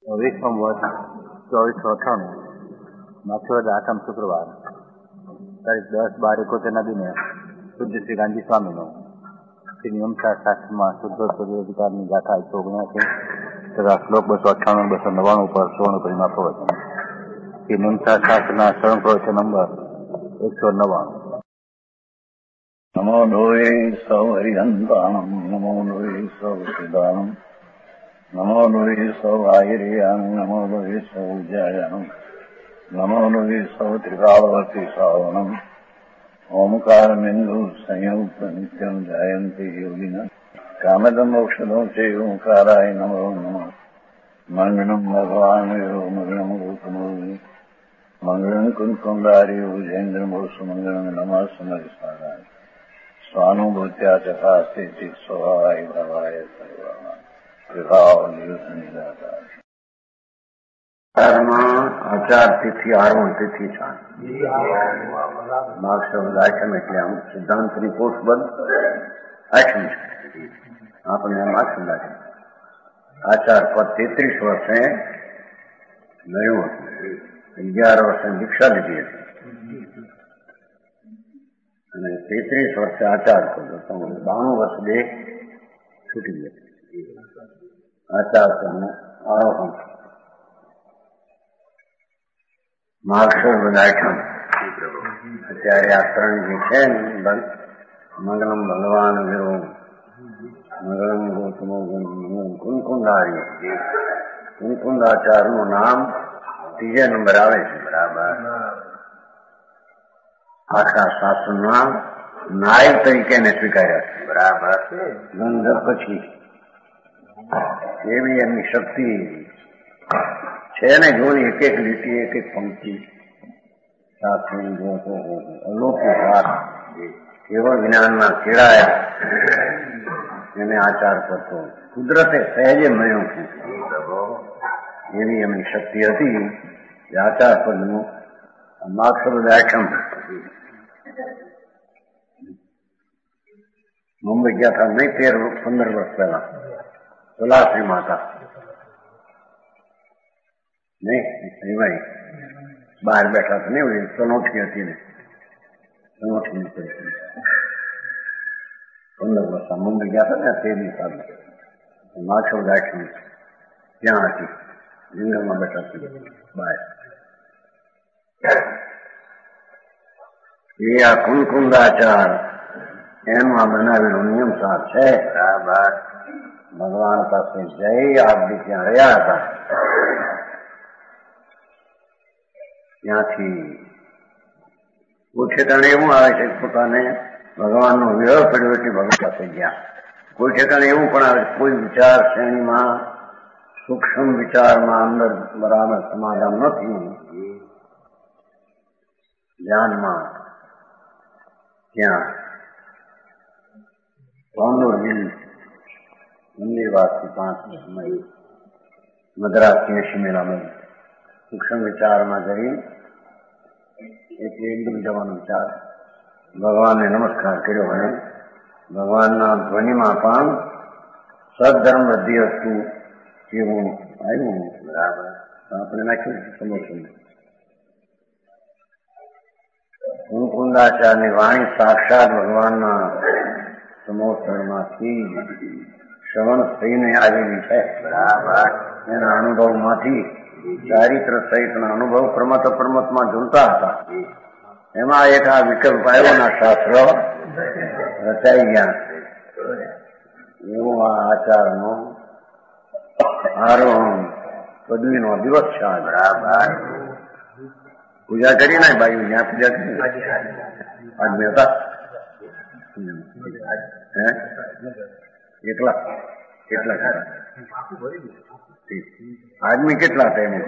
विश्वम वर्ष 2498 माथुर 8 शुक्रवार तारीख 10/12/71 દિને શુદ્ધ શ્રી ગાંધી સ્વામીનો શ્રી નિયમતા શાસ્ત્રમાં શુદ્ધ અધિકારની ગાથા 179 તથા શ્લોક 298-299 પર સુવર્ણ પરિમા પ્રવચન શ્રી નિયમતા શાસ્ત્રના શરણ પ્રવચન નંબર 199. નમો નોએ સૌ હરિહંતાણમ નમો નોએ સૌ સિદ્ધાણમ નમો નોએ સૌ આયર્યાન નમો નોએ સૌ જયાન નમો નોએ સૌ ત્રિકાળવતી શ્રાવણમ ઓમકારમિંદુ સંયુક્ત નિત્યમ જયંતિ યોગિન કામદમ મોક્ષદો છે ઓંકારાય નમો નમઃ મંગળમ ભગવાન મંગળમ ગૌતમો મંગળમ કુંકુંડારી ઉજેન્દ્રમો સુમંગળમ નમઃ સમરિસારાય સ્વાનુભૂત્યા ચકાસ્તે ચિત સ્વભાવાય ભવાય સર્વમાં વિભાવ નિયુત નિરાકાર આચાર તિથિ 8 તિથિ ચાંદ માર્ગશબ્દ આઠમ એટલે આમ સિદ્ધાંત રિપોર્ટ આઠમ છે આપણે માર્ગશબ્દ આચાર પર 33 વર્ષે નયું હતું, 11 વર્ષે દીક્ષા લીધી હતી અને 33 વર્ષે આચાર કર્યો. 92 વર્ષ બે છૂટી ગયા. આચાર આરોહણ માર્ગશબ્દ આઠમ. અત્યારે આ ત્રણ જે છે ને મંગલમ ભગવાન વિરો મંગલમ ગૌતમો મંગલમ કુંકુંડારી કુંકુંદાચાર્યનું નામ ત્રીજે નંબર આવે છે. બરાબર. આખા શાસ્ત્રમાં નાયક તરીકે એને સ્વીકાર્યા છે. બરાબર. ગંધર્વ પછી એવી એમની શક્તિ છે ને જોઈ એક એક લીટી એક એક પંક્તિ શાસ્ત્રની જોતો અલૌકિક વાત કેવળ જ્ઞાનમાં કેળાયા એને આચાર કરતો કુદરતે સહેજે મળ્યું છે એવી એમની શક્તિ હતી. એ આચાર પદનું માર્ગશબ્દ આઠમ. મુંબઈ ગયા હતા નહીં 13-15 વર્ષ પહેલા સુલાશ્રી માતા નહીં બહાર બેઠા હતા ને તનોઠી હતી ને તનોઠી 15 વર્ષ મુંબઈ ગયા હતા ને 13 સાલ માર્ગશબ્દ આઠમ ત્યાં હતી જંગલમાં બેઠા હતી બહાર. એ આ કુંકુંદાચાર એનું આ બનાવેલો નિયમ સાર છે. બરાબર. ભગવાન પાસે જઈ આપ બી ત્યાં રહ્યા હતા. ત્યાંથી કોઈ ઠેકાણે એવું આવે છે પોતાને ભગવાનનો વિરહ પડ્યો એટલે ભગવાન પાસે ગયા. કોઈ ઠેકાણે એવું પણ આવે કોઈ વિચાર શ્રેણીમાં સૂક્ષ્મ વિચારમાં અંદર બરાબર સમાધાન નથી ધ્યાનમાં ત્યાં કોંદોર હિલ મંદિરવાસથી 5 સમય મદ્રાસ 80 મેળામાં સૂક્ષ્મ વિચારમાં જઈ એટલે એકદમ જવાનો વિચાર ભગવાનને નમસ્કાર કર્યો અને ભગવાનના ધ્વનિમાં પણ સદધર્મ વૃદ્ધિ હતું એવું આવ્યું. બરાબર. આપણે નાખ્યું સમોસું. કુંકુંદાચાર્યની વાણી સાક્ષાત ભગવાનના સમોસરમાંથી શ્રવણ થઈને આવેલી છે. બરાબર. એના અનુભવમાંથી ચારિત્ર સહિતના અનુભવ પ્રમત અપ્રમતમાં ઝૂલતા હતા. એમાં એક આ વિકલ્પ આવ્યોના શાસ્ત્ર રચાઈ ગયા. એવું આ આચારનો આરોહણ પદવીનો દિવસ છે. બરાબર. પૂજા કરી ને ભાઈ જ્યાં પૂજા કરી આજ મેં હતા એકલા કેટલા આદમી કેટલા હતા એને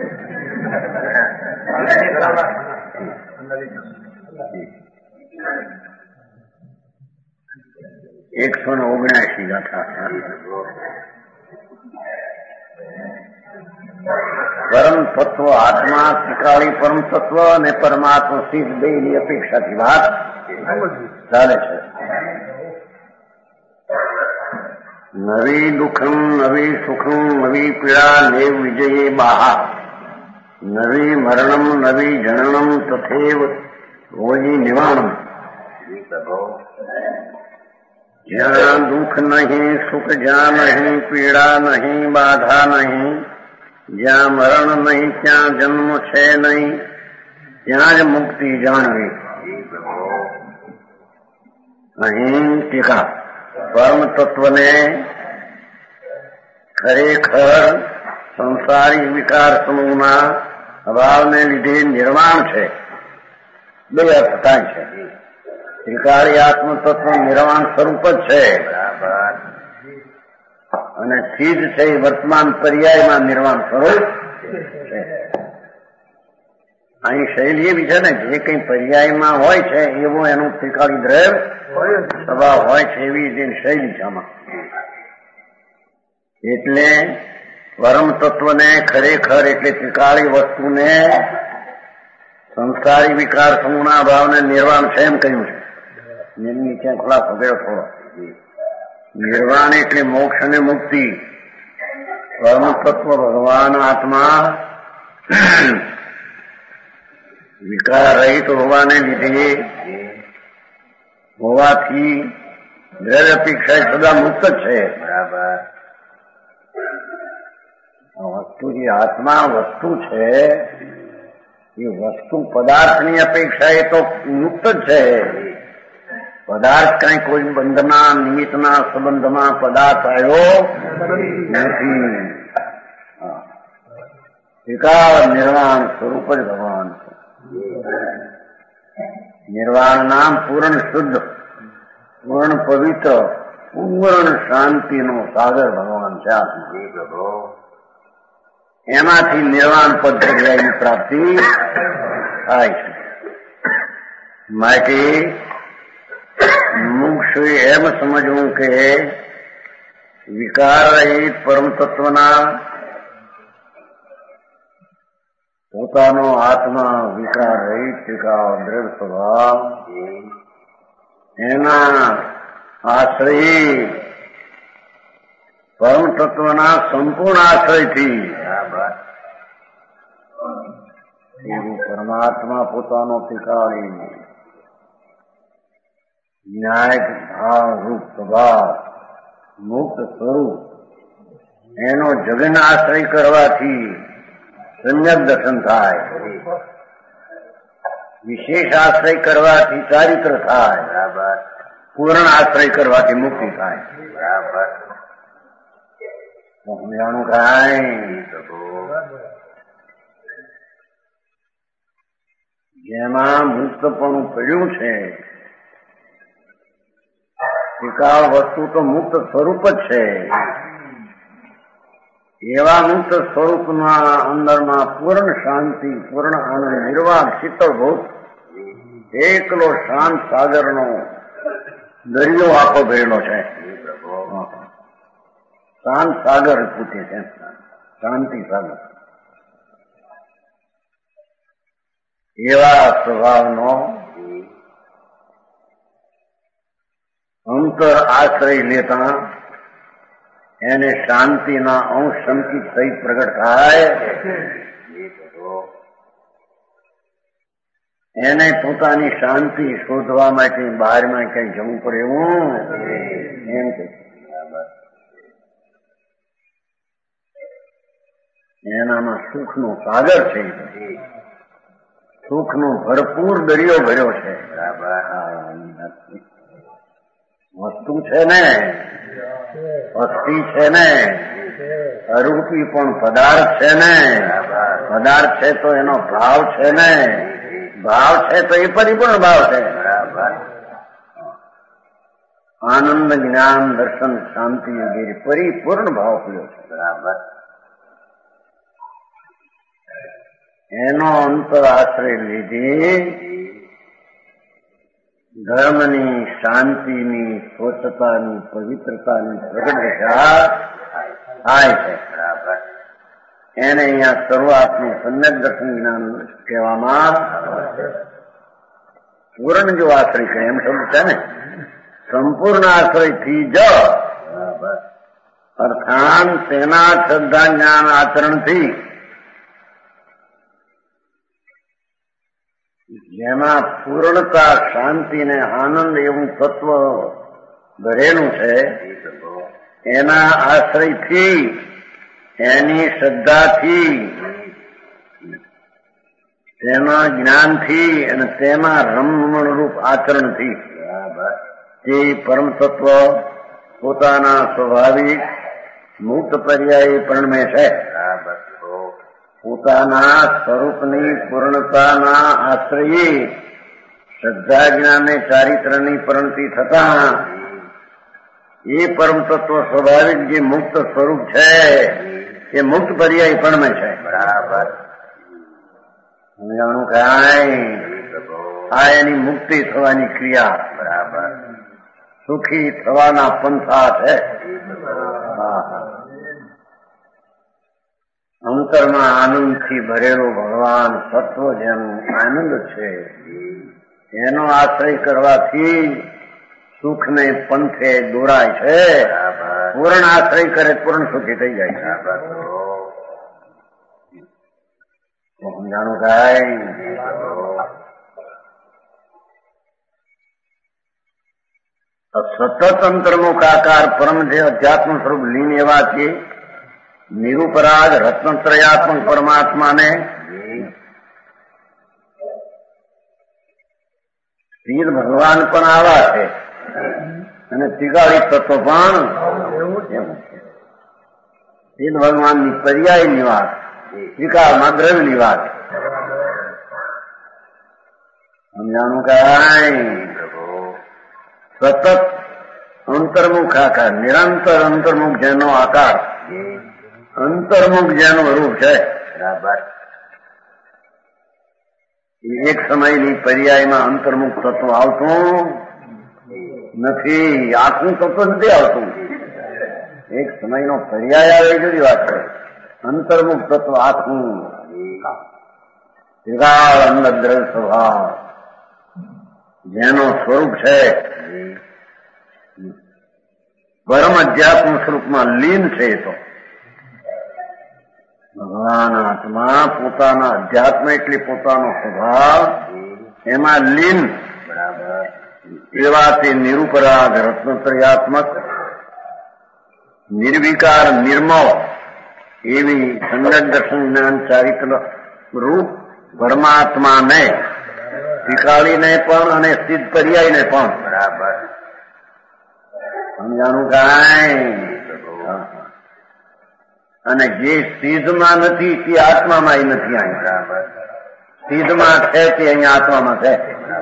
179 ગાથા. પરમ તત્વ આત્મા ત્રિકાળી પરમ તત્વ અને પરમાત્મા સિદ્ધ બેની અપેક્ષાથી વાત ચાલે છે. નવી દુઃખમ નવી સુખમ નવી પીડા નેવ વિજયે બાહા નવી મરણમ નવી જનનમ તથેવ રોજી નિવાણમ. જ્યાં દુઃખ નહીં, સુખ જ્યાં નહીં, પીડા નહીં, બાધા નહીં, જ્યાં મરણ નહીં, ત્યાં જન્મ છે નહીં, ત્યાં જ મુક્તિ જાણવી. અહીં ટીકા. પરમ તત્વને ખરેખર સંસારી વિકાર સમૂહના અભાવને લીધે નિર્વાણ છે. બે અર્થ થાય છે. ત્રિકાળી આત્મ તત્વ નિર્વાણ સ્વરૂપ જ છે અને સિદ્ધ છે એ વર્તમાન પર્યાયમાં નિર્વાણ સ્વરૂપ છે. અહીં શૈલી એવી છે ને, જે કંઈ પર્યાયમાં હોય છે એવો એનું ત્રિકાળી દ્રવ્ય સ્વભાવ હોય છે, એવી જેની શૈલી છે આમાં. એટલે પરમ તત્વને ખરેખર એટલે ત્રિકાળી વસ્તુને સંસારી વિકાર સમૂહના ભાવને નિર્વાણ છે એમ કહ્યું છે. નીચે ખુલાસો કર્યો થોડો. નિર્વાણ એટલે મોક્ષ અને મુક્તિ. પરમ તત્વ ભગવાન આત્મા વિકાર રહિત હોવાને લીધે હોવાથી દ્રવ્ય અપેક્ષા સદા મુક્ત જ છે. બરાબર. વસ્તુ જે આત્મા વસ્તુ છે એ વસ્તુ પદાર્થની અપેક્ષા એ તો મુક્ત જ છે. પદાર્થ કઈ કોઈ બંધના નિમિત્તના સંબંધમાં પદાર્થ આવ્યો નથી. વિકાર નિર્વાણ સ્વરૂપ જ ભગવાન છે. નિર્વાણ નામ પૂર્ણ શુદ્ધ, પૂર્ણ પવિત્ર, પૂર્ણ શાંતિનો સાગર ભગવાન છે. એમાંથી નિર્વાણ પદ્ધતિની પ્રાપ્તિ થાય છે. માટે મુક્ષે એમ સમજવું કે વિકાર રહિત પરમ તત્વના પોતાનો આત્મા વિકાર રહિત દ્રઢ સ્વભાવ એના આશ્રય પરમ તત્વના સંપૂર્ણ આશ્રયથી એવું પરમાત્મા પોતાનો ત્રિકાળી ન્યાય ભાવ રૂપ સ્વભાવ મુક્ત સ્વરૂપ એનો જગન આશ્રય કરવાથી સમ્યક દર્શન થાય. વિશેષ આશ્રય કરવાથી ચારિત્ર થાય. પૂર્ણ આશ્રય કરવાથી મુક્તિ થાય. સમજાણું કાંઈ જેમાં મુક્તપણું પડ્યું છે ત્રિકાળ વસ્તુ તો મુક્ત સ્વરૂપ જ છે. એવા મુક્ત સ્વરૂપના અંદરમાં પૂર્ણ શાંતિ, પૂર્ણ આનંદ, નિર્વાણ, શીતળભૂત એકલો શાંત સાગરનો દરિયો આખો ભરેલો છે. શાંત સાગર પૂછે છે, શાંતિ સાગર. એવા સ્વભાવનો અંતર આશ્રય લેતા એને શાંતિના અંશ સંકિત સહિત પ્રગટ થાય. એને પોતાની શાંતિ શોધવા માટે બહારમાં કઈ જવું પડે એવું એમ કે એનામાં સુખનો સાગર છે. સુખનો ભરપૂર દરિયો ભર્યો છે. વસ્તુ છે ને, વસ્તી છે ને, અરૂપી પણ પદાર્થ છે ને, પદાર્થ છે તો એનો ભાવ છે ને, ભાવ છે તો એ પરિપૂર્ણ ભાવ છે. આનંદ, જ્ઞાન, દર્શન, શાંતિ વગેરે પરિપૂર્ણ ભાવ પડ્યો છે. બરાબર. એનો અંતર આશ્રય લીધે ધર્મની, શાંતિની, સ્વચ્છતાની, પવિત્રતાની પ્રગટ દશા થાય છે. બરાબર. એને અહીંયા શરૂઆતનું સમ્યક દર્શન જ્ઞાન કહેવામાં પૂર્ણ જો આશ્રય કરે એમ શબ્દ છે ને, સંપૂર્ણ આશ્રયથી જ અર્થાન તેના શ્રદ્ધા જ્ઞાન આચરણથી જેમાં પૂર્ણતા શાંતિ ને આનંદ એવું તત્વ ભરેલું છે એના આશ્રયથી એની શ્રદ્ધાથી તેના જ્ઞાનથી અને તેના રમણરૂપ આચરણથી તે પરમ તત્વ પોતાના સ્વાભાવિક મુક્ત પર્યાયી પરણમે છે. પોતાના સ્વરૂપની પૂર્ણતાના આશ્રયે શ્રદ્ધા જ્ઞાને ચારિત્રની પરિણતિ થતા એ પરમ તત્વ સ્વાભાવિક જે મુક્ત સ્વરૂપ છે એ મુક્ત પર્યાય પરણમે છે. બરાબર સમજાણું કાંઈ આ એની મુક્તિ થવાની ક્રિયા. બરાબર સુખી થવાના પંથા છે. અંતરમાં આનંદથી ભરેલો ભગવાન તત્વ જેનો આનંદ છે એનો આશ્રય કરવાથી સુખને પંથે દોરાય છે. પૂર્ણ આશ્રય કરે પૂર્ણ સુખી થઈ જાય છે. સમજાણું કાંઈ સતત અંતર્મુખાકાર પરમ જે અધ્યાત્મ સ્વરૂપ લીન એવા છે નિરુપરાગ રત્નત્રયાત્મક પરમાત્માને સ્થિર ભગવાન પણ આવા છે અને ત્રિકાળી તત્વ પણ એવું છે. સ્થિર ભગવાનની પર્યાયની વાત, ત્રિકાળમાં દ્રવ્યની વાત. સમજાણું કાંઈ સતત અંતર્મુખ આકાર નિરંતર અંતર્મુખ જેનો આકાર અંતર્મુખ જેનું રૂપ છે. બરાબર એક સમયની પર્યાયમાં અંતર્મુખ તત્વ આવતું નથી, આખું તત્વ નથી આવતું. એક સમયનો પર્યાય આવે એ જુદી વાત છે. અંતર્મુખ તત્વ આખું વિરાળ અંગદ્ર સ્વભાવ જેનો સ્વરૂપ છે પરમ અધ્યાત્મ સ્વરૂપમાં લીન છે. તો ભગવાન આત્મા પોતાના અધ્યાત્મ એટલે પોતાનો સ્વભાવ એમાં લીન. એવા તે નિરુપરાગ રત્નત્રયાત્મક નિર્વિકાર નિર્મળ એવી સંગત દર્શન જ્ઞાન ચારિત્ર રૂપ પરમાત્માને ત્રિકાળીને પણ અને સિદ્ધ પર્યાયને પણ. બરાબર સમજાણું કાંઈ અને જે સિદ્ધમાં નથી તે આત્મામાં નથી. અહીં બરાબર સિદ્ધમાં છે તે અહીંયા આત્મામાં છે.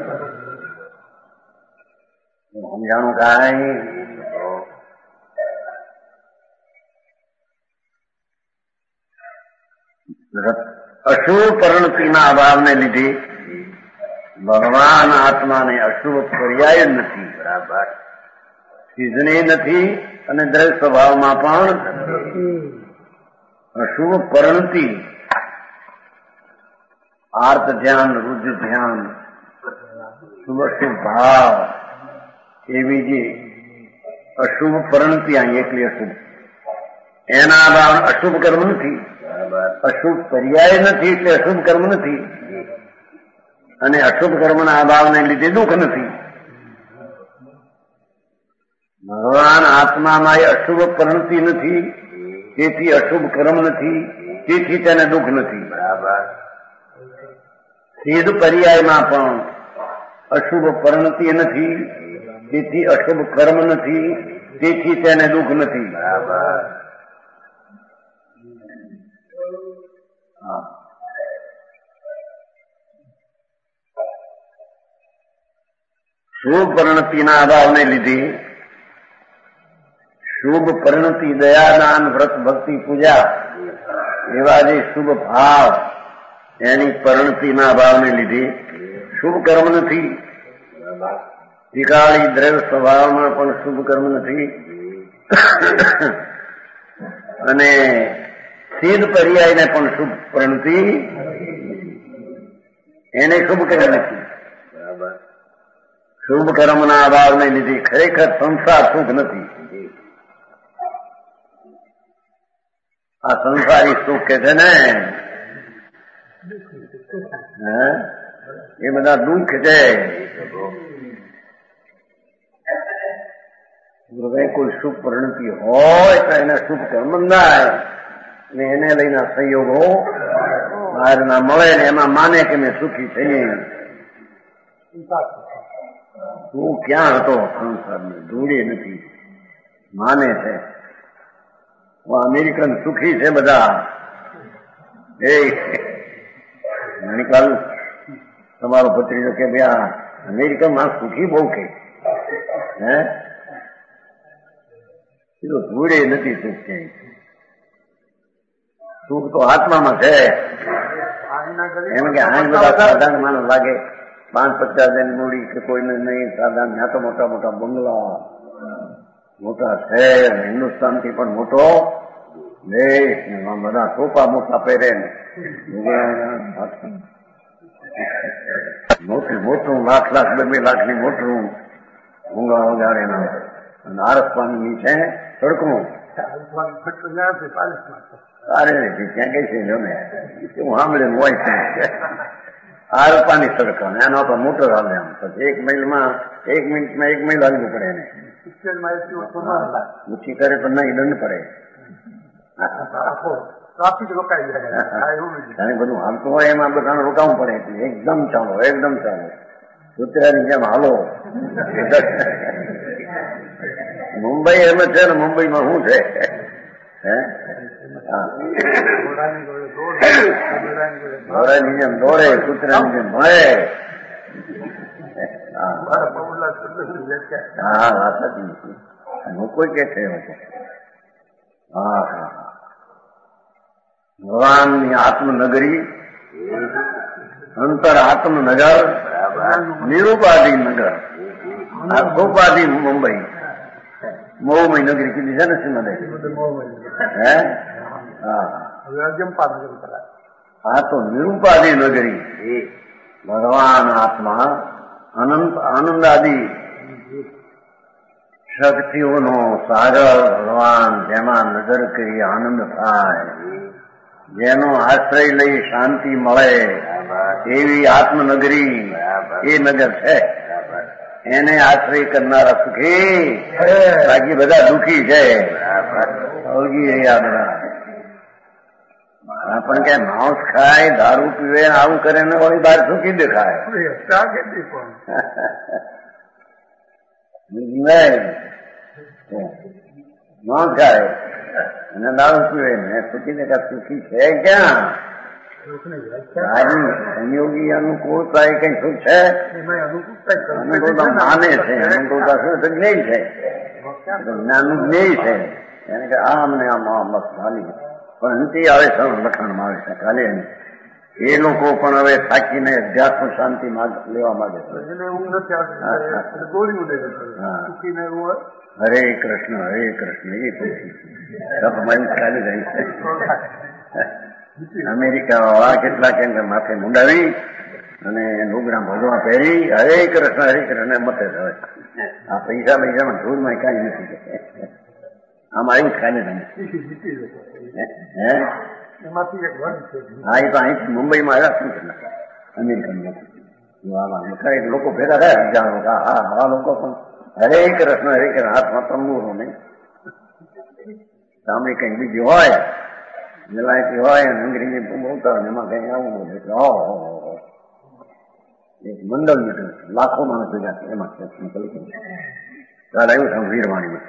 સમજાણું કાંઈ અશુભ પરિણતિના અભાવને લીધે ભગવાન આત્માને અશુભ પર્યાય નથી. બરાબર સિદ્ધને નથી અને દ્રવ્ય સ્વભાવમાં પણ અશુભ પરિણતિ આર્ત ધ્યાન રુદ્ર ધ્યાન શુભ શુભ ભાવ એવી જે અશુભ પરિણતિ અહીં એકલી અશુભ એના અભાવ અશુભ કર્મ નથી. અશુભ પર્યાય નથી એટલે અશુભ કર્મ નથી અને અશુભ કર્મના અભાવને લીધે દુઃખ નથી. ભગવાન આત્મામાં એ અશુભ પરિણતિ નથી તેથી અશુભ કર્મ નથી તેથી તેને દુઃખ નથી. બરાબર સિદ્ધ પર્યાયમાં પણ અશુભ પરિણતિ નથી તેથી અશુભ કર્મ નથી તેથી તેને દુઃખ નથી. બરાબર શુભ પરિણતિના અભાવને લીધે શુભ પરિણતિ દયાદાન વ્રત ભક્તિ પૂજા એવા જે શુભ ભાવ એની પરિણતિના અભાવને લીધે શુભ કર્મ નથી. ત્રિકાળી દ્રવ્ય સ્વભાવમાં પણ શુભ કર્મ નથી અને સિદ્ધ પર્યાયને પણ શુભ પરિણતિ એને શુભ કર્મ નથી. બરાબર શુભ કર્મના અભાવને લીધે ખરેખર સંસાર સુખ નથી. આ સંસારી સુખ કે છે ને એ બધા દુઃખ છે. કોઈ શુભ પરિણતિ હોય તો એને શુભ કર્મ બંધાય ને એને લઈને સંયોગો બહારના મળે ને એમાં માને કે મેં સુખી થઈએ. તું ક્યાં હતો સંસારની ધૂળે નથી માને છે. અમેરિકન સુખી છે બધા. એ ગણિકાલ તમારો ભત્રીજો કે ભાઈ આ અમેરિકનમાં સુખી બહુ કે હે ધૂળે નથી સુખ છે. સુખ તો આત્મામાં છે. એમ કે આ બધા સાધારણ માણસ લાગે 5-50 મૂડી કે કોઈને નહીં સાધારણ. ત્યાં તો મોટા મોટા બંગલા, મોટા શહેર, હિન્દુસ્તાન થી પણ મોટો દેશ, બધા ટોપા મોટા પહેરે ને મોટું મોટું લાખ 2 લાખ ની મોટું ભૂંગળા વગાડે અને આરસ પાણી છે સડકનું અરે ત્યાં કઈ છે જો ને હું સાંભળેલું હોય છે. આરપાની સડક એના પર મોટર હાલે આમ પછી 1 મિનિટમાં 1 મિનિટ હાલવું પડે એને ઓછી કરે પણ નહીં દંડ પડે. બધું હાલતું હોય એમાં બધાને રોકાવું પડે. એકદમ ચાલો કૂતરાની જેમ હાલો. મુંબઈ એમ છે ને મુંબઈમાં શું છે ઘોડાની જેમ દોડે કૂતરાની જેમ ભળે. હા વાત હું કોઈ કે છે ભગવાનની આત્મનગરી અંતર આત્મનગર નિરૂપાધી નગર આ ગોપાધી મુંબઈ મોહમય નગરી કીધી છે ને શ્રીમદે હે હા તો નિરૂપાધી નગરી ભગવાન આત્મા અનંત આનંદાદી શક્તિઓનો સાગર ભગવાન જેમાં નજર કરી આનંદ થાય જેનો આશ્રય લઈ શાંતિ મળે એવી આત્મનગરી એ નગર છે. એને આશ્રય કરનારા સુખી બાકી બધા દુઃખી છે. અવગી રહ્યા બધા પણ કે માંસ ખાય દારૂ પીવે આવું કરે ને વળી બહાર સુખી દેખાય. માંસ ખાય અને દારૂ પીવે ને સુખી દેખા સુખી છે ક્યાં? સંયોગી અનુકૂળતા એ કઈ સુખ છે? અનુકૂળતા માને છે. અનુકૂળતા શું જ્ઞેય છે. જ્ઞાનનું જ્ઞેય છે. એને કે આમ ને આમ બસ ખાલી પણ નથી આવે લખાણમાં આવે છે ખાલી એ લોકો પણ હવે થાકીને અધ્યાત્મ શાંતિ લેવા માંગે છે. હરે કૃષ્ણ એ તમારી ખાલી રહી છે. અમેરિકા વાળા કેટલાક એને માથે મુંડાવી અને લુગડા ભગવા પહેરી હરે કૃષ્ણ મતે હવે આ પૈસામાં ધૂળમાં કઈ નથી. આમ આવ્યું ખાલી રહી. હા એ તો અહીંથી મુંબઈમાં આવ્યા શું અમેરિકન લોકો ભેગા થયા જાણો હા આ લોકો પણ હરે કૃષ્ણ હાથમાં તંબુરો નહીં સાંભળી કઈ બીજી હોય વિલાયતી હોય અને અંગ્રેજી બોલતા એમાં કઈ આવું એટલે એક મંડળ મીટર લાખો માણસ ભેગા છે એમાં ચાલ આવ્યું છે વીરવાણીમાં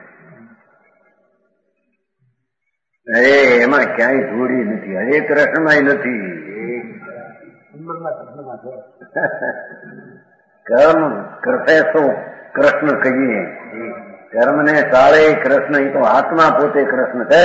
એમાં ક્યાંય ધૂળી નથી. હરે કૃષ્ણમાં નથી. કર્મ કરશે તો કૃષ્ણ કહીએ. કર્મને ચાળે કૃષ્ણ એ તો આત્મા પોતે કૃષ્ણ છે.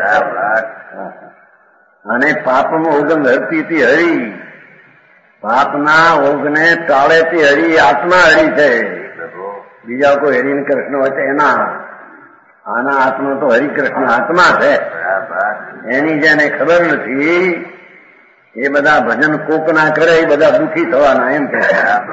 અને પાપમાં ઓગન હરતી હરી પાપના ઓગને ટાળેથી હરી આત્મા હરી છે. બીજા કોઈ હરિને કૃષ્ણ હોય છે એના આના આત્મા તો હરિકૃષ્ણ આત્મા છે. એની જેને ખબર નથી એ બધા ભજન કોક ના કરે એ બધા દુઃખી થવાના એમ કે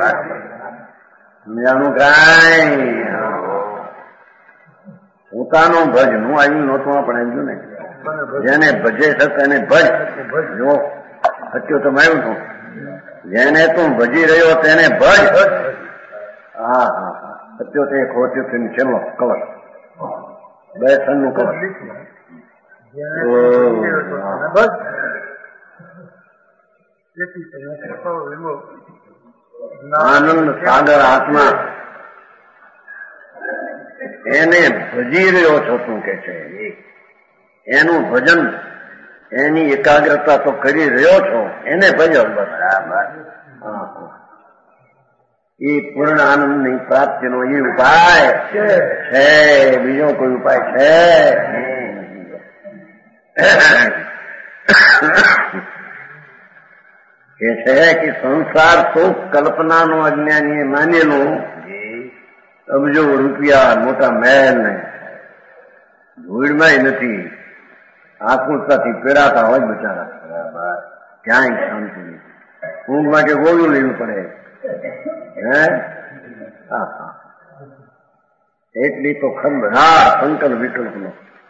સમજાનું કાંઈ પોતાનો ભજ નું આવ્યું નહોતું પણ આવ્યું ને જેને ભજે સત એને ભજ. જો સત્યો તો આવ્યું છું. જેને તું ભજી રહ્યો તેને ભજ. હા હા હા, સત્યો તે ખોટ્યો તેની છેલ્લો કલશ, બે નું કલશ. આનંદ સાગર આત્મા એને ભજી રહ્યો છો તું કે છે. એનું ભજન, એની એકાગ્રતા તો કરી રહ્યો છો, એને ભજો. બરાબર. એ પૂર્ણ આનંદની પ્રાપ્તિનો એ ઉપાય છે. બીજો કોઈ ઉપાય છે? કે છે કે સંસાર સુખ કલ્પનાનું અજ્ઞાનીએ માનેલું અબજો રૂપિયા મોટા મહેલ ને ધૂળમાંય નથી, આકુરતાથી પેરાતા હોય બચારા. ક્યાંય શાંતિ નહીં. ઊંઘ માટે ગોળું લેવું પડે. એટલી તો ખંભરાર સંકલ્પ વિકલ્પનો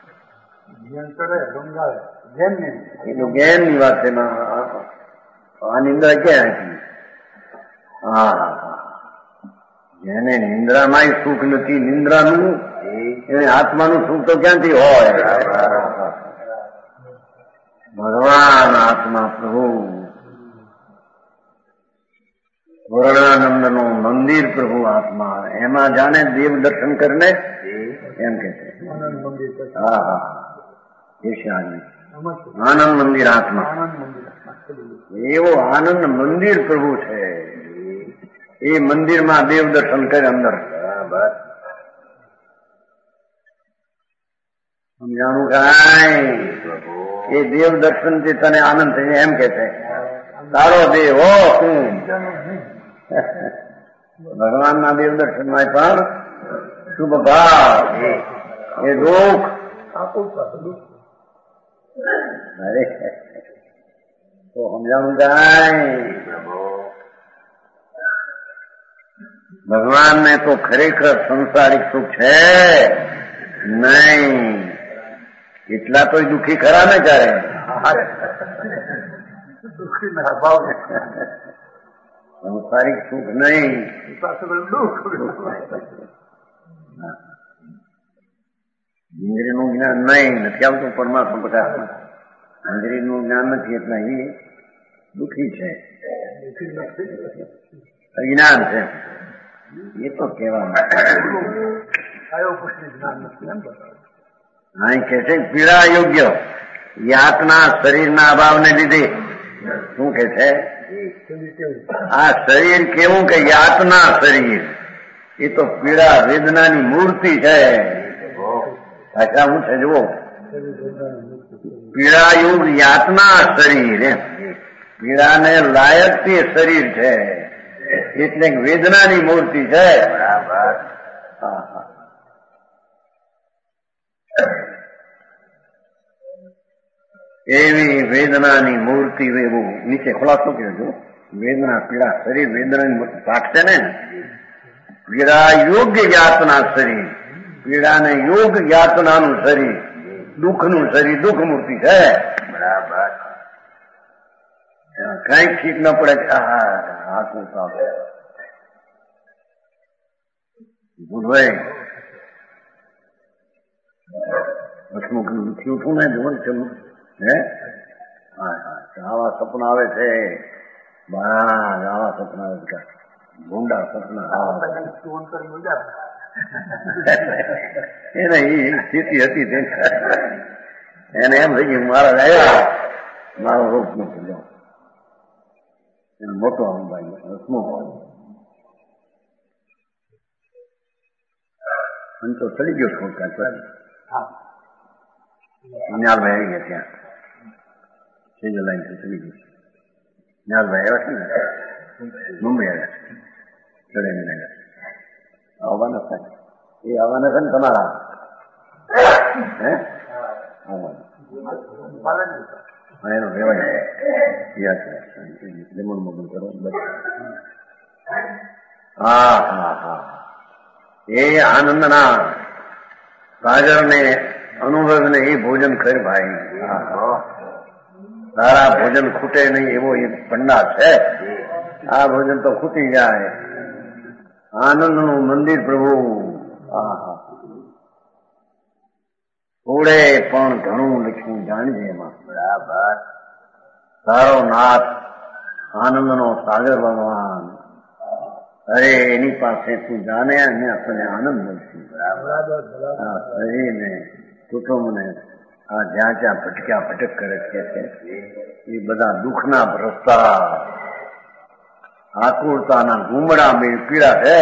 એનું જ્ઞાનની વાત છે. આ નિંદ્રા ક્યાં હતી? જેને નિંદ્રામાંય સુખ નથી નિંદ્રાનું, એને આત્માનું સુખ તો ક્યાંથી હોય? ભગવાન આત્મા પ્રભુ વર્ણાનંદ નું મંદિર પ્રભુ આત્મા, એમાં જાણે દેવ દર્શન કરીને એમ કે છે. હા હા, એ છે આનંદ મંદિર આત્મા. એવો આનંદ મંદિર પ્રભુ છે. એ મંદિરમાં દેવ દર્શન કરે અંદર. બરાબર. સમજાણું કાંઈ? એ દેવ દર્શન થી તને આનંદ થઈ એમ કે છે. તારો દેવ હો તું. ભગવાનના દેવ દર્શનમાં પણ શુભ ભાવ, એ દુઃખ. અરે તો સમજાવું કાંઈ? ભગવાનને તો ખરેખર સંસારિક સુખ છે નહીં. એટલા તો દુઃખી ખરા ને ત્યારે. સંસારિક સુખ નહીં, ઇન્દ્રિયનું જ્ઞાન નહીં. નથી આવતું પરમાત્મા બધા. ઇન્દ્રિયનું જ્ઞાન નથી એટલે એ દુઃખી છે, અજ્ઞાન છે. એ તો કહેવામાં અહીં કે છે પીડા યોગ્ય યાતના શરીરના અભાવને લીધે. શું કે છે? આ શરીર કેવું કે યાતના શરીર, એ તો પીડા વેદનાની મૂર્તિ છે. ભાષા શું છે જુઓ, પીડાયુગ યાતના શરીર, એમ પીડાને લાયક તે શરીર છે, એટલે વેદનાની મૂર્તિ છે. બરાબર. એવી વેદનાની મૂર્તિ. એવું નીચે ખુલાસો કર્યો છો. વેદના પીડા શરીર વેદનાની મૂર્તિ પાકશે ને. પીડા યોગ્ય યાતના શરીર, પીડાને યોગ યાતનાનું શરીર, દુઃખનું શરીર દુઃખ મૂર્તિ છે. બરાબર. કઈ ઠીક ન પડે કે હાથું સાંભળે ભૂલભાઈ હસમુખ ઉઠી ઉઠું ને જોન છે. હે આવા સપના આવે છે. બહાર આવા સપના આવે છે, ભૂંડા સપના. એને એ સ્થિતિ હતી એને એમ થઈ ગયું મહારાજ આવ્યા, મારો રોગ નથી લો. એને મોટો અંબાઈ હસમુખ તો ચડી ગયો થોડું. ન્યાલભાઈ આવી ગયા ત્યાં સેજ લાઈન થી ચડી ગયું. ન્યાલભાઈ આવ્યા છે ને મુંબઈ આવ્યા છે, ચડે આવવાના થાય. એ આવવાના છે ને તમારા? હે આવવાના એનો રેવાય લેમન મોગન કરો. હા હા હા, એ આનંદના સાગરને અનુભવ ને એ ભોજન ખર ભાઈ. તારા ભોજન ખૂટે નહીં એવો એ ભંડાર છે. આ ભોજન તો ખૂટી જાય. આનંદનું મંદિર પ્રભુ. થોડે પણ ઘણું લખ્યું જાણજે એમાં. બરાબર. તારો નાથ આનંદનો સાગર ભગવાન. અરે એની પાસે તું જાને અહીંયા તને આનંદ મળશે. આ શરીરને કુટુંબને આ જ્યાં જ્યાં ભટક્યા ભટક કરે છે એ બધા દુઃખના રસ્તા આકુરતાના ગુમડા મેં પીડા છે.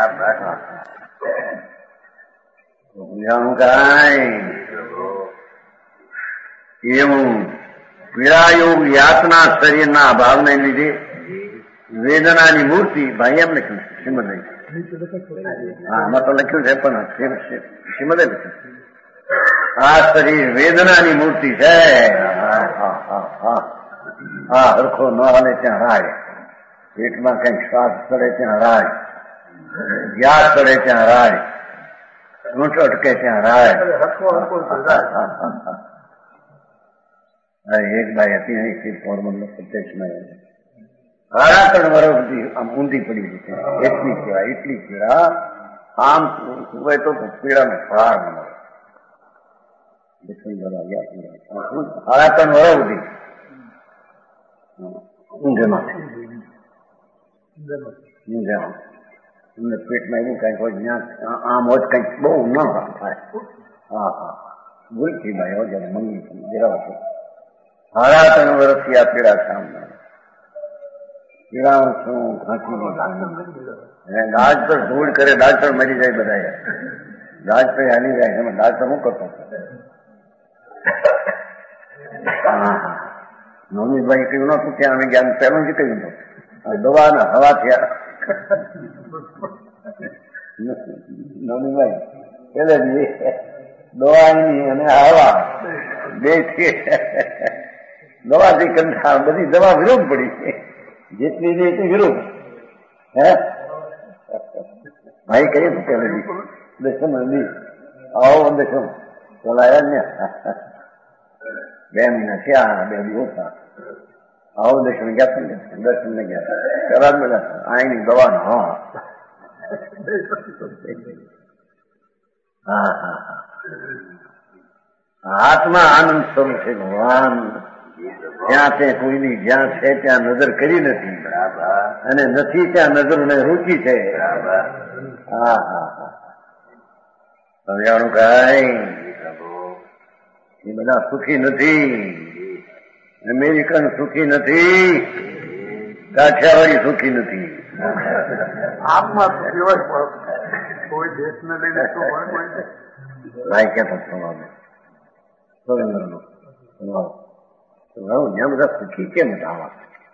એવું પીડાયોગ યાતના શરીરના અભાવને લીધે વેદનાની મૂર્તિ ભાઈ એમ લખ્યું છે શ્રીમદે. હા આમાં તો લખ્યું છે પણ શ્રીમદે લખ્યું આ શરીર વેદનાની મૂર્તિ છે. હા હરખો ન હાલે ત્યાં રાય, પેટમાં કઈક શ્વાસ ચડે ત્યાં રાય, ગેસ ચડે ત્યાં રાય, ઊંટ અટકે ત્યાં રાય. એક બાઈ હતી અહીં પોરબંદર પ્રત્યક્ષમાં 3 વર્ષ સુધી આમ ઊંધી પડી ગઈ છે. એટલી પીડા એટલી પીડા આમ સુવાય તો પીડાને ફળાર ન મળે. 3 વર્ષ સુધી ઊંઘેમાં એમને પેટમાં એવું કઈક હોય જ્યાં આમ હોય કઈક બહુ ન થાય. હા હા ભૂલથી ભાઈ હોય જયારે મંગી જરા 3 વર્ષથી આ પીડા સામે પીડા શું ઘાંચી દાજ પર ધૂળ કરે, ડાક્ટર મરી જાય બધા. દાજ પર હાલી જાય એમાં ડાક્ટર શું કરતો? નવનીતભાઈ કહ્યું નતું ત્યાં અમે ગયા પહેલું જ કહ્યું હતું દવાના હવા થયા. નવનીતભાઈ પેલે દવાની અને હવા બે દવાથી કંઠા બધી દવા વિરોધ પડી. જેટલી દે એટલી વિરોધ. હે ભાઈ કહીએ ને પેલે દર્શન આવો દર્શન ચલાયા ને 2 મહિના થયા 2 દિવસ આવો દર્શન ગયા દર્શન ને ગયા પેલા જ બધા આની દવા ન. હા હા આત્મા આનંદ સ્વરૂપ છે ભગવાન. જ્યાં તે કોઈની જ્યાં છે ત્યાં નજર કરી નથી અને નથી ત્યાં નજરને રૂચી છે. હા હા હા સમજાણું કઈ એ બધા સુખી નથી. અમેરિકન સુખી નથી, કાઠિયાવાડી સુખી નથી. આત્મા સુખી હોય કોઈ દેશને લઈને શું હોય ભાઈ ક્યાં થવાનો સ્વતંત્રનો જ્યાં બધા સુખી કેમ થવા?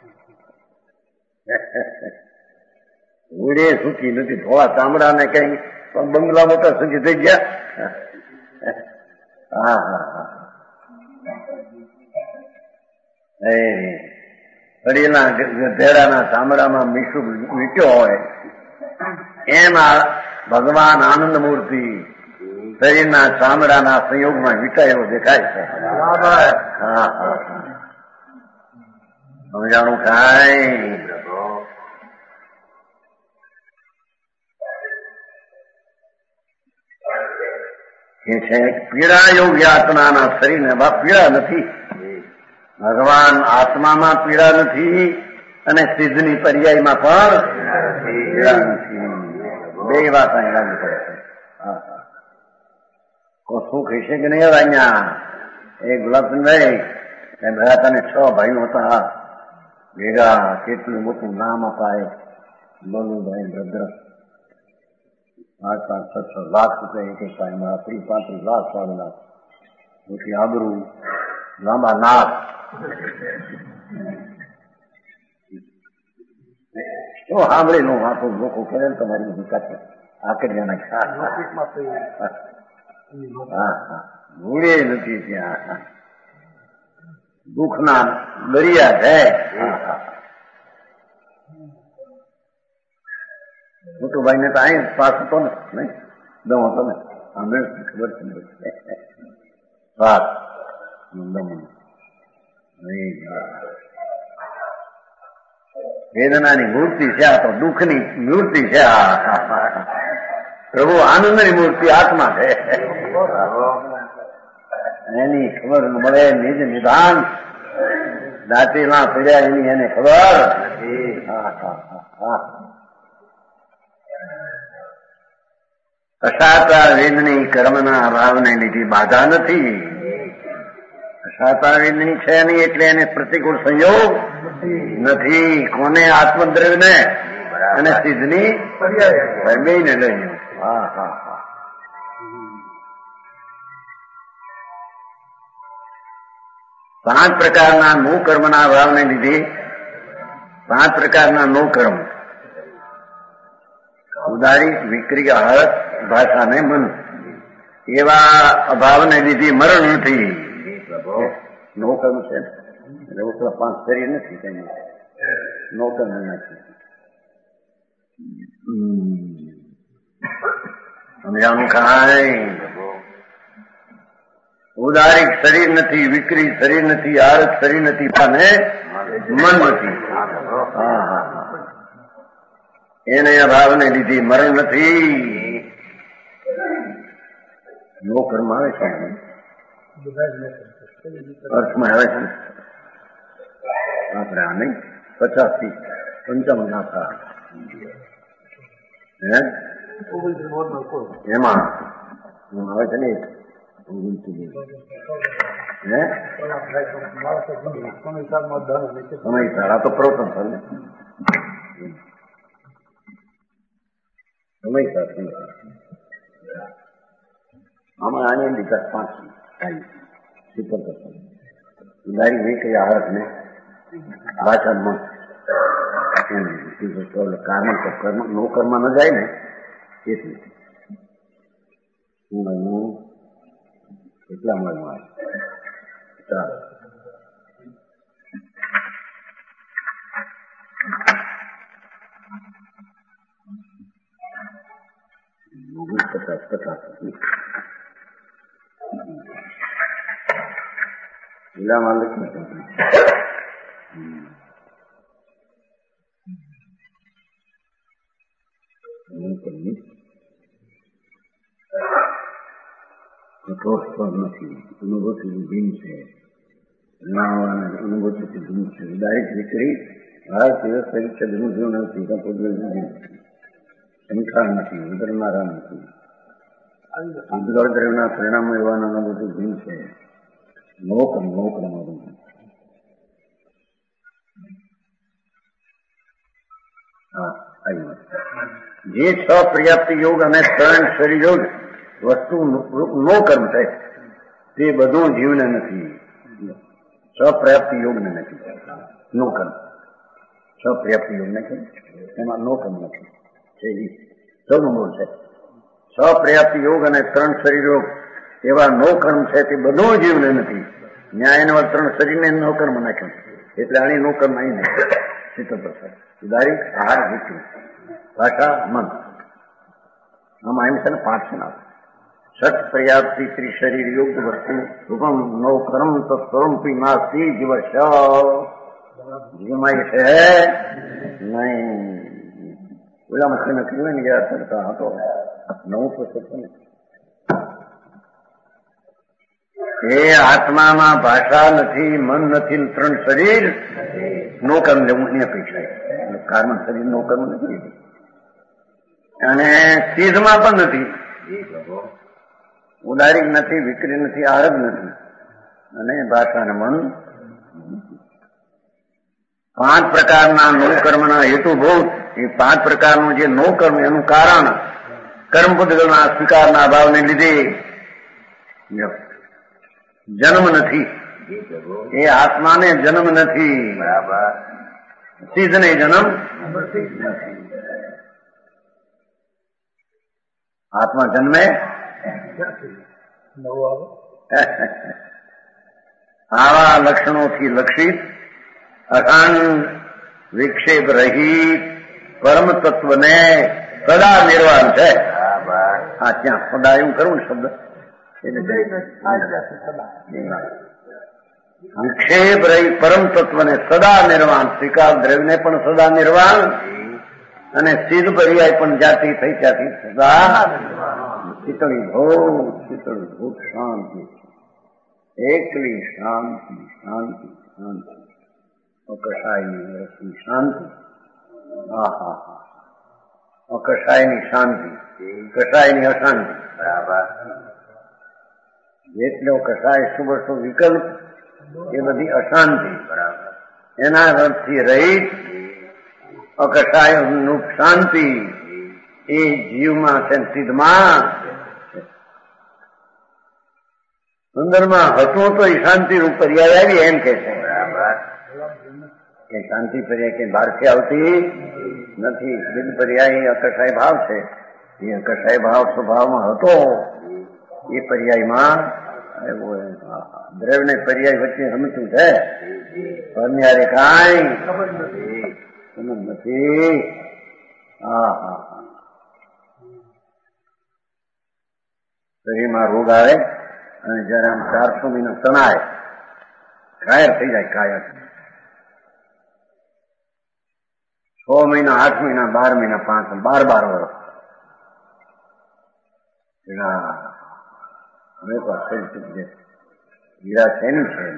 ઉડે સુખી નથી. થોડા ચામડા ને કઈ બંગલા મોટા સુખી થઈ ગયા. હા હા હા પડેલા ગધેડાના ચામડામાં મીઠું મીઠ્યો હોય એમાં ભગવાન આનંદ મૂર્તિ શરીરના ચામડાના સંયોગમાં વીટાયેલો દેખાય છે. હા હા સમજાણું કાંઈ? એ છે પીડા યોગ્ય આત્માના શરીરને પીડા નથી. ભગવાન આત્મામાં પીડા નથી અને સિદ્ધની પર્યાયમાં પણ પીડા નથી. 2 વાત અહીં લાગુ પડે છે. શું કહી છે કે નહીં હવે અહીંયા એ ગુલાબચંદભાઈ બધા તને 6 ભાઈઓ હતા ભેગા. કેટલું મોટું નામ અપાય. બોલુભાઈ ભદ્ર 5-6 લાખ રૂપિયા એક ટાઈમમાં 30-35 લાખ 4 લાખ મોટી આબરૂ લાંબા નાક. શું સાંભળેલું આપણું લોકો કરે તમારી વિકાસ આકડિયાના ખ્યાલ. હા હા ભૂલે નથી ત્યાં દુઃખના દરિયા છે. મોટુભાઈ ને તો અહીં પાસ હતો ને નહીં દમ હતો ને સાંભળે ખબર છે. વાત વેદનાની મૂર્તિ છે આ, તો દુઃખની મૂર્તિ છે આ. પ્રભુ આનંદની મૂર્તિ આત્મા છે, એની ખબર મળે. નિજ નિદાન દાંતીમાં પડ્યા એની એને ખબર. અસાતા વેદની કર્મના અભાવને લીધી બાધા નથી. અસાતા વેદની છે નહીં એટલે એને પ્રતિકૂળ સંયોગ નથી. કોને? આત્મદ્રવ્યને અને સિદ્ધની બેને લઈને. હા હા હા. પાંચ પ્રકારના નો કર્મના અભાવને લીધે, પાંચ પ્રકારના નો કર્મ, ઉદારી, વિક્રી, આહત, ભાષા ને મન, એવા અભાવને લીધે મરણ નથી. નો કર્મ છે એટલે પાંચ શરીર નથી, તેની નો કર્મ નથી. સમજાનું કાંઈ? ઉદારિક શરીર નથી, વિક્રી શરીર નથી, આરક શરીર નથી, અને મન નથી. એને અભાવને લીધે મરણ નથી. નો કર્મ આવે છે અર્થમાં આવે છે. આપણે આ નહીં 50 થી 55 ગાથા એમાં આવે છે ને. સમય તો પ્રવચન થયું સમય આમાં આની વિકાસ 5 સિત્તેર ઉદારી નહીં કઈ આહાર ને ભાષામાં કર્મ તો કર્મ નો કર્મ ન જાય ને એટલે એટલા મળે. ચાલો જિલ્લામાં લખી કઠોર સ્વર નથી. અનુભૂતિથી ભીન છે, અનુભૂતિથી ભીન છે. ઉદારિક વિક્રી ભારત દિવસ પરીક્ષા ભીનું ભીન નથી, સંખ્યા નથી, ઉદરનારા નથી. ઉદ્ગળદ્રવના પરિણામો એવાના અનુભૂતિ ભીન છે. નોકમ જે 6 પર્યાપ્ત યોગ અને 3 શરીર યોગ વસ્તુ નો કર્મ છે તે બધું જીવને નથી. 6 પર્યાપ્ત યોગને નથી નો કર્મ. 6 પર્યાપ્ત યોગ નથી એમાં નો કર્મ નથી. સૌનું મૂળ છે 6 પર્યાપ્ત યોગ અને 3 શરીર યોગ એવા નો કર્મ છે તે બધું જીવને નથી. ન્યાયને 3 શરીરને નો કર્મ નાખ્યું એટલે આની નો કર્મ અહીં નથી. સિત્તોતર ઉદારી, આહાર, વિક્રી, ભાષા, મન. આમાં એમ છે ને 5 છે ને. ષટ પર્યાપ્તિ ત્રિશરીર યોગ વસ્તુ રૂપમ નો કર્મ તો સ્વરૂપી નાસ્તી જીવ જીવમાં છે નહીં. ઓલા મશીને કહ્યું ને ગયા કરતા હતો નવું પુસ્તક ને એ આત્મામાં ભાષા નથી, મન નથી, 3 શરીર નો કર્મ લેવું એની અપેક્ષા. કાર્મ શરીર નો કર્મ નથી અને ચીજમાં પણ નથી. ઉદારીક નથી, વિક્રી નથી, આરગ નથી અને ભાષા અને મન. 5 પ્રકારના નો કર્મના હેતુભૂત એ 5 પ્રકારનું જે નો કર્મ એનું કારણ કર્મ પુદ્ગલના સ્વીકારના અભાવને લીધે જન્મ નથી. એ આત્માને જન્મ નથી. સિદ્ધને જન્મ નથી. આત્મા જન્મે આવા લક્ષણોથી લક્ષિત અખંડ વિક્ષેપ રહિત પરમ તત્વને સદા નિર્વાણ છે. હા ત્યાં સદા એવું કરું ને શબ્દ વિક્ષેપ રહી પરમ તત્વને સદા નિર્વાણ, સ્વીકાર દ્રવ્યને પણ સદા નિર્વાણ, અને સિદ્ધ પર્યાય પણ જાતિ થઈ ત્યાંથી સદા શીતળી ભોગ શાંતિ, એકલી શાંતિ શાંતિ શાંતિ, કષાયની રસની શાંતિ. કષાયની શાંતિ, કષાયની અશાંતિ. બરાબર. જેટલો કષાય સુબસો વિકલ્પ એ બધી અશાંતિ. બરાબર. એના અર્થથી રહિત અકષાય નું શાંતિ એ જીવમાં છે, સિદ્ધમાં સુંદરમાં હતું તો શાંતિ રૂપ પર્યાય આવી એમ કે છે. બરાબર. કે શાંતિ પર્યાય કે બહારથી આવતી નથી. સિદ્ધ પર્યાય અકષાય ભાવ છે. એ અકષાય ભાવ સ્વભાવમાં હતો એ પર્યાયમાં દ્રવ્ય ને પર્યાય વચ્ચે રમતું છે. અન્યારે કાંઈ સમજ નથી. શરીરમાં રોગ આવે અને જયારે આમ 400 મહિના તણાય, કાયર થઈ જાય. કાયર 6 મહિના, 8 મહિના, 12 મહિના, 5, 12 વર્ષ. હવે હીરા છે ને છે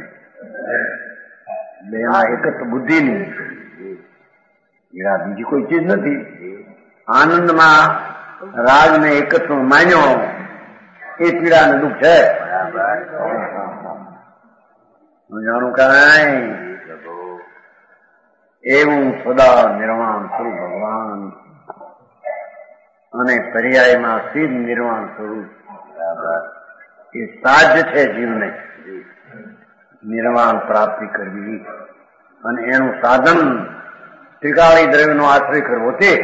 બેમાં એક જ બુદ્ધિની હીરા, બીજી કોઈ ચીજ નથી. આનંદમાં રાગને એકત્વ માન્યો એ પીડા ને દુઃખ છે. જાણું કાંઈ એવું સદા નિર્વાણ સ્વરૂપ ભગવાન અને પર્યાયમાં સિદ્ધ નિર્વાણ સ્વરૂપ એ સાધ્ય છે જીવને નિર્વાણ પ્રાપ્તિ કરવી, અને એનું સાધન ત્રિકાળી દ્રવ્યનો આશ્રય કરવો તે.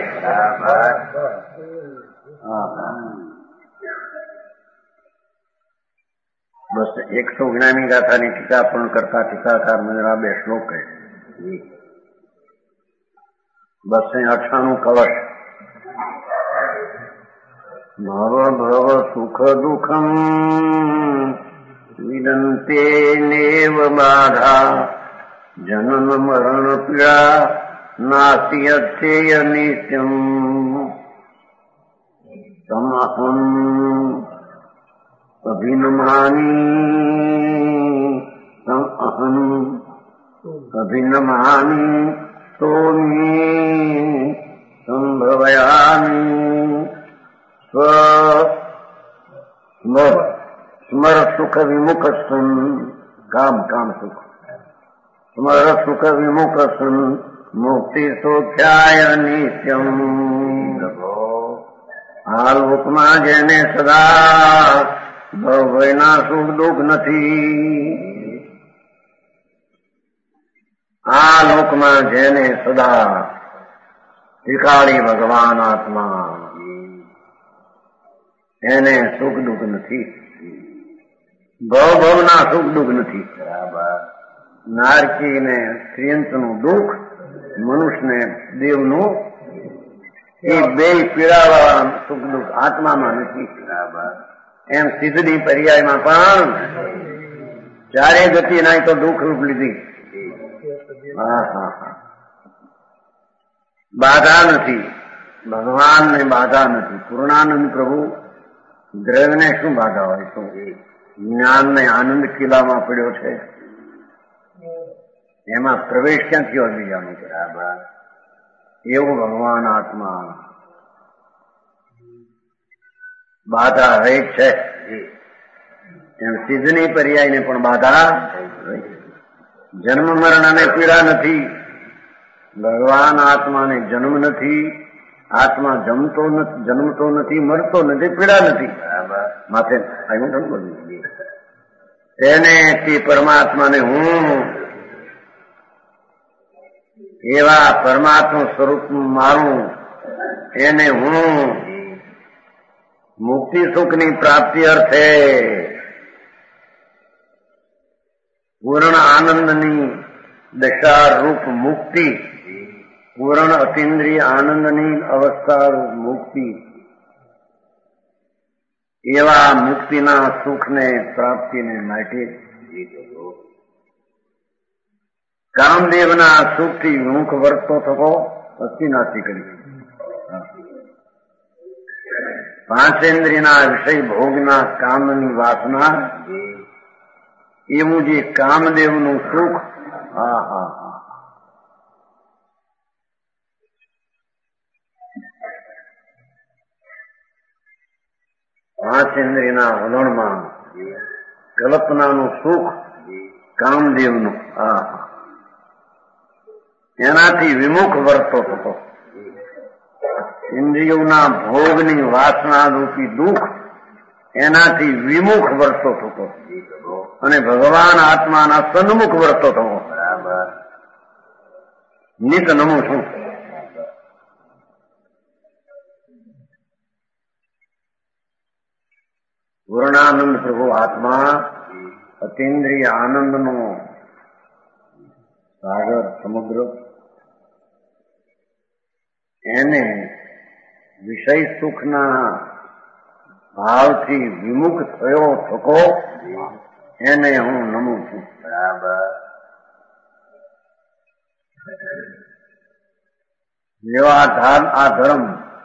બસ 100 જ્ઞાની ગાથાની ટીકા પણ કરતા ટીકાકાર મંજરા 2 શ્લોક કહે. 298 કલશ. ભવ ભવ સુખ દુઃખમ વિદંતે નેવ બાધા, જનન મરણ પીડા નાસ્તિ અચ્છેય નિત્યમ, તમહમ અભિનમાની તમહમ અભિનમાની તોમી સંભવયામી સ્મર સુખ વિમુખ સન, કામ સુખ સ્મર સુખ વિમુખ સન, મુક્તિ સોખ્યાય નિત્યમ. આ લોકમાં જેને સદા ભવના સુખ દુઃખ નથી, આ લોકમાં જેને સદા ત્રિકાળી ભગવાન આત્મા એને સુખ દુઃખ નથી. ભવના સુખ દુઃખ નથી. નારકી ને શ્રીયંતનું દુઃખ, મનુષ્યને દેવનું, એ બે પીડાવાળા સુખ દુઃખ આત્મામાં નથી. એમ સિદ્ધની પર્યાયમાં પણ ચારે ગતિ નાય તો દુઃખ રૂપ લીધી. બાધા નથી, ભગવાનને બાધા નથી. પૂર્ણાનંદ પ્રભુ દ્રવ્યને શું બાધા હોય? તો જ્ઞાનને આનંદ કિલ્લામાં પડ્યો છે, એમાં પ્રવેશ ક્યાંથી હોય બીજાનું? બરાબર. એવું ભગવાન આત્મા બાધા રહી છે. એમ સિદ્ધની પર્યાયને પણ બાધા. જન્મ મરણ અને પીડા નથી. ભગવાન આત્માને જન્મ નથી, આત્મા જન્મતો નથી, મરતો નથી, પીડા નથી. માથે તેને તે પરમાત્માને હું એવા પરમાત્મા સ્વરૂપ મારું, એને હું મુક્તિ સુખની પ્રાપ્તિ અર્થે પૂર્ણ આનંદની દશા રૂપ મુક્તિ, પૂર્ણ અતિન્દ્રિય આનંદની અવસ્થા રૂપ મુક્તિ, એવા મુક્તિના સુખને પ્રાપ્તિને માટે કામદેવના સુખથી વિમુખ વર્તતો થતો અસ્થિનાથી કરી પાંચેન્દ્રિયના વિષય ભોગના કામની વાસના એવું જે કામદેવનું સુખ પાંચેન્દ્રિયના વલણમાં કલ્પનાનું સુખ કામદેવનું એનાથી વિમુખ વર્તતો થતો ઇન્દ્રિયોના ભોગની વાસના રૂપી દુઃખ એનાથી વિમુખ વર્તતો થતો અને ભગવાન આત્માના સન્મુખ વર્તતો થતો. નિત નમું છું. પૂર્ણાનંદ પ્રભુ આત્મા અતિન્દ્રિય આનંદનો સાગર સમુદ્ર એને વિષય સુખના ભાવથી વિમુખ થયો થકો એને હું નમું છું. જેવા આ ધર્મ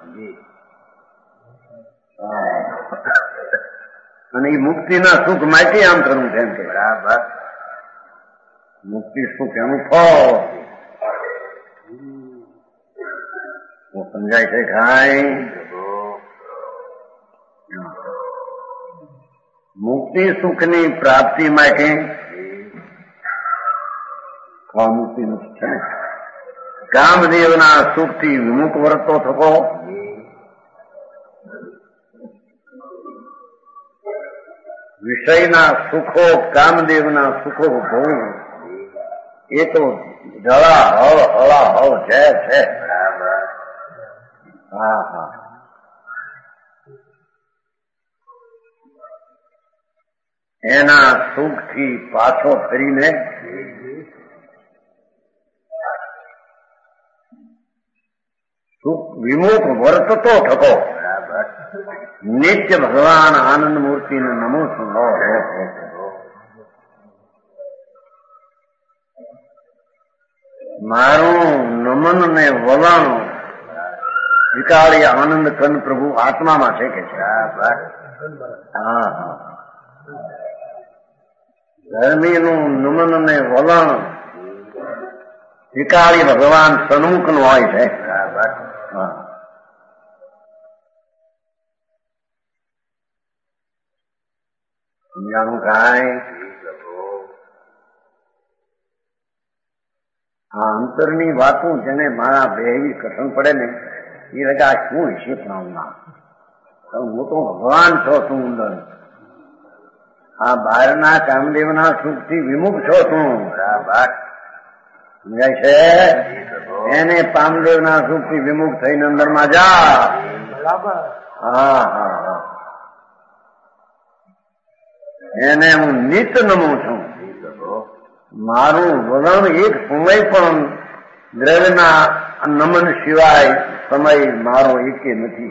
અને એ મુક્તિના સુખ માટે આમ કરવું છે એમ કે બરાબર મુક્તિ સુખ એનું ફળ સમજાય છે કાંઈ? મુક્તિ સુખની પ્રાપ્તિ માટે મુક્તિ નથી છે ને કામદેવના સુખથી વિમુખ વર્તો થકો વિષયના સુખો કામદેવના સુખો ભોગ એ તો જળા હળ હળા હળ ઝેર છે. એના સુખથી પાછો ફરીને સુખ વિમુખ વર્તતો થકો નિત્ય ભગવાન આનંદ મૂર્તિને નમો છું. મારું નમન ને વલણ વિકાળી આનંદ કંદ પ્રભુ આત્મામાં છે કે છે. ધર્મીનું નમન ને વલણ વિકાળી ભગવાન સન્મુખ નું હોય છે. સમજાણું કાંઈ? આ અંતરની વાતો જેને મારા બેહવી કઠણ પડે ને એ રજા શું હશે પ્રણામના હું તો ભગવાન છો તું અંદર આ બહારના કામદેવના સુખથી વિમુખ છો તું સમજાય છે? એને કામદેવના સુખથી વિમુખ થઈને અંદરમાં જા. એને હું નિત નમું છું. મારું વલણ એક સમય પણ દ્રવ્યના નમન સિવાય સમય મારો એકે નથી.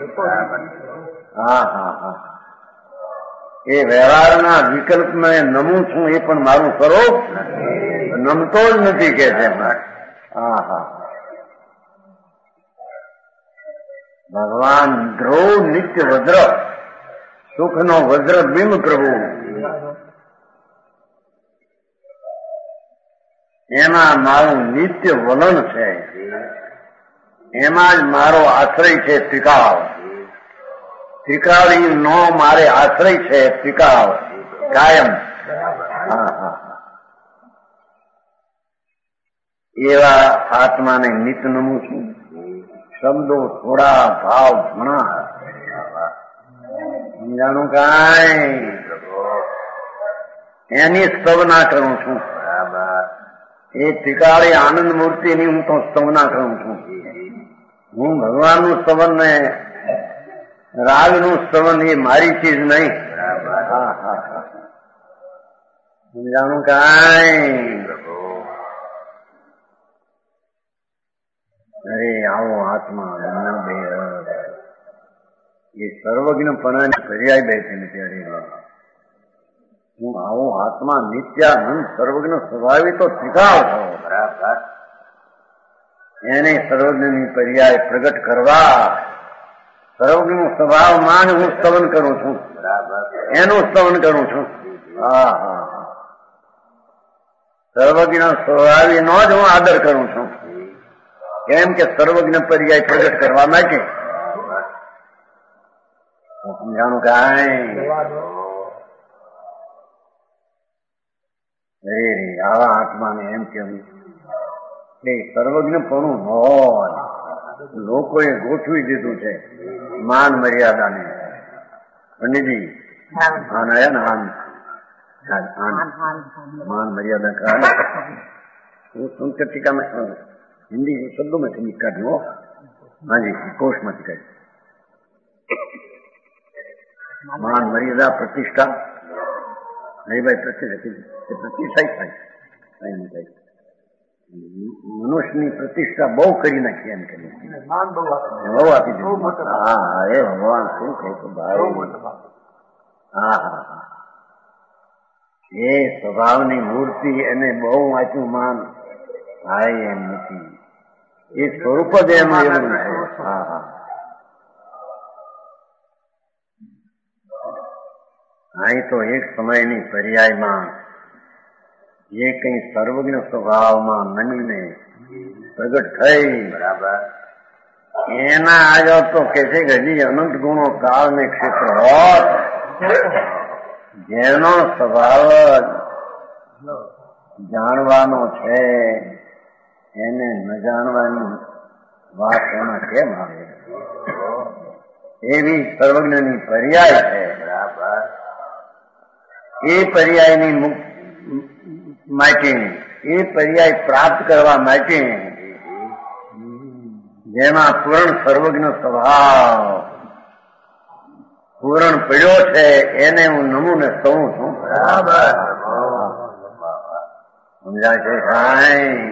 એ વ્યવહારના વિકલ્પમાં નમું છું એ પણ મારું સ્વરૂપ નમતો જ નથી કે છે. ભગવાન ધ્રુવ નિત્ય વજ્ર સુખનો વજ્ર બિંબ પ્રભુ એમાં મારું નિત્ય વલણ છે. એમાં જ મારો આશ્રય છે ત્રિકાળ. ત્રિકાળી નો મારે આશ્રય છે ત્રિકાળ કાયમ. એવા આત્માને નિત નમું છું. શબ્દો થોડા ભાવ ઘણા સમજાણું કાંઈ? એની સ્તવના કરું છું. એ ત્રિકાળી આનંદ મૂર્તિની હું તો સ્તવના કરું છું. હું ભગવાનનું સ્તવન ને રાગનું સ્તવન એ મારી ચીજ નહીં. સમજાણું કાંઈ? અરે આવો આત્મા એ સર્વજ્ઞપણાની પર્યાય બેઠી ને ત્યારે હું આવો આત્મા નિત્યાનંદ સર્વજ્ઞ સ્વભાવી તો ત્રિકાળ થયો. બરાબર. એને સર્વજ્ઞની પર્યાય પ્રગટ કરવા સર્વજ્ઞ સ્વભાવ માન હું સ્તવન કરું છું. બરાબર. એનું સ્તવન કરું છું. હા હા હા. સર્વજ્ઞ સ્વભાવી નો જ હું આદર કરું છું. કેમ કે સર્વજ્ઞ પર્યાય પ્રગટ કરવા માટે સમજાણું કાંઈ આવા આત્માને એમ કેવું કે સર્વજ્ઞપણું હોય લોકોએ ગોઠવી દીધું છે માન મર્યાદાને. પંડિતજી આન આયા ને मान मर्यादा का वो सुनकर टीका में हिंदी शब्दों में से निकाल दो. हाँ जी, कोश मत कर. मान मर्यादा प्रतिष्ठा नहीं भाई, प्रतिष्ठा ही થાય. મનુષ્યની પ્રતિષ્ઠા બહુ કરી નાખી એમ કરી બહુ આપી દીધું. હા એ ભગવાન શું કહે તો ભાઈ. હા હા હા. એ સ્વભાવની મૂર્તિ એને બહુ વાંચ્યું માન થાય એમ નથી. એ સ્વરૂપ જ એમ એવું છે. હા હા. અહીં તો એક સમયની પર્યાયમાં જે કઈ સર્વજ્ઞ સ્વભાવમાં મનીને પ્રગટ થઈ. બરાબર. એના આગળ તો કે છે કે હજી અનંત ગુણો કાળ ને ક્ષેત્ર હોત જેનો સ્વભાવ જાણવાનો છે એને ન જાણવાની વાત એમાં કેમ આવે? એવી સર્વજ્ઞની પર્યાય છે. બરાબર. એ પર્યાયની માટે એ પર્યાય પ્રાપ્ત કરવા માટે જેમાં પૂર્ણ સર્વજ્ઞ સ્વભાવ પૂરણ પડ્યો છે એને હું નમૂને કહું છું. બરાબર. સમજાય છે કાંઈ?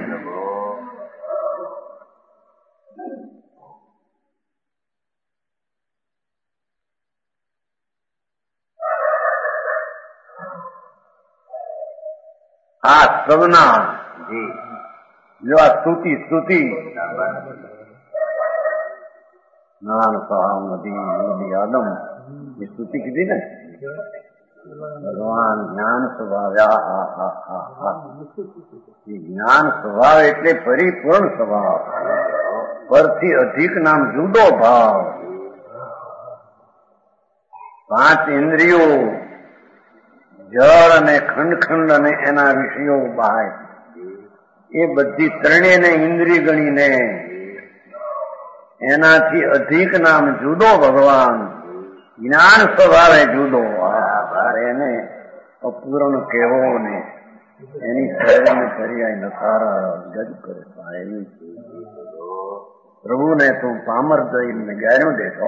આ સવના જો આ સ્તુતિ નાન સહામ નદી આદમ એ સ્તુતિ કીધી ને ભગવાન જ્ઞાન સ્વભાવ્યા. જ્ઞાન સ્વભાવ એટલે પરિપૂર્ણ સ્વભાવ. પરથી અધિક નામ જુદો ભાવ. 5 ઇન્દ્રિયો જળ અને ખંડ અને એના વિષયો બાય એ બધી ત્રણેયને ઇન્દ્રિય ગણીને એનાથી અધિક નામ જુદો ભગવાન. જ્ઞાન સ્વભાવે જુદો. એને અપૂર્ણ કહેવો ને એની શરીરની પર્યાય નકારા ગજ કરે. પ્રભુને તું પામર દઈને ગાયનું દેતો.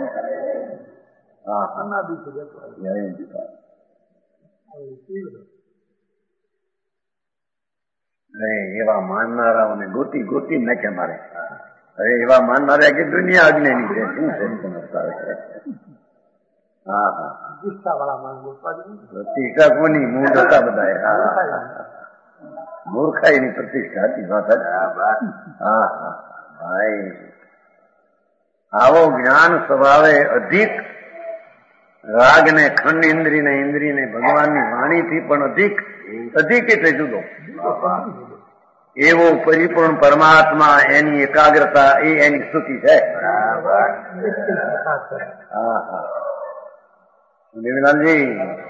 એવા માનનારાઓને ગોતી ગોતી નાખ્યા મારે. હવે એવા માનનારા કે દુનિયા અજ્ઞાની છે. શું છે? હા હા. પ્રતિષ્ઠા કોની? મૂળ હતા બધા. મૂર્ખાઈની પ્રતિષ્ઠા હતી. વાત. હા હા ભાઈ. આવો જ્ઞાન સ્વભાવે અધિક રાગ ને ખંડ ઇન્દ્રિય ને ભગવાનની વાણીથી પણ અધિક એટલે જુદો એવો પરિપૂર્ણ પરમાત્મા એની એકાગ્રતા એ એની સ્તુતિ છે. હા હા. દેવીલાલજી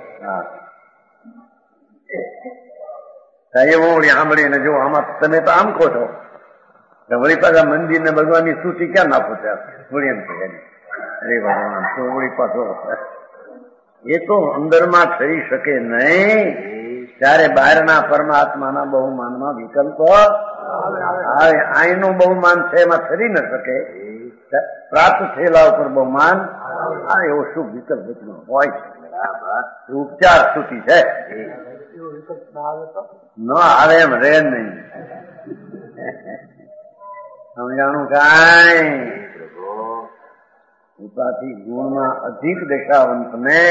સાહેબ વળી સાંભળીને જો આમાં તમે તો આમ કહો છો વળી પાછા મંદિર ને ભગવાનની સ્તુતિ ક્યાં નાખો છો? વળી એમ છે અરે ભગવાન તો વળી પાછો એ તો અંદરમાં થઈ શકે નહીં. ત્યારે બહારના પરમાત્માના બહુમાનમાં વિકલ્પ આવે. અહીંનું બહુમાન છે એમાં થઈ ન શકે. પ્રાપ્ત થયેલા ઉપર બહુમાન એવો શુભ વિકલ્પ હોય છે. ઉપચાર સ્તુતિ છે. ન આવે એમ રે નહીં. સમજાણું કાંઈ? પોતાથી ગુણમાં અધિક દશાવંતને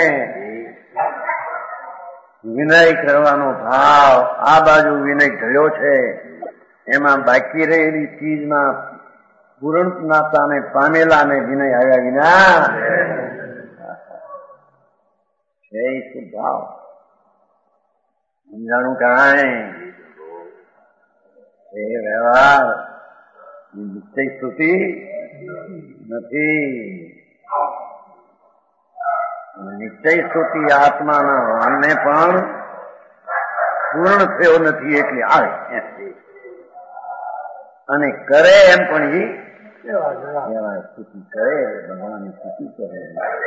વિનય કરવાનો ભાવ આ બાજુ વિનય થયો છે, એમાં બાકી રહેલી ચીજમાં પૂર્ણતાને પામેલાને વિનય આવ્યા વિના છે સુભાવ સમજાણું કાંઈ એ વ્યવહાર નિશ્ચય સ્તુતિ નથી. નિશ્ચય સ્તુતિ આત્માના વાનને પણ પૂર્ણ થયો નથી એટલે આવે અને કરે એમ પણ એ સ્તુતિ કરે, ભગવાનની સ્તુતિ કરે.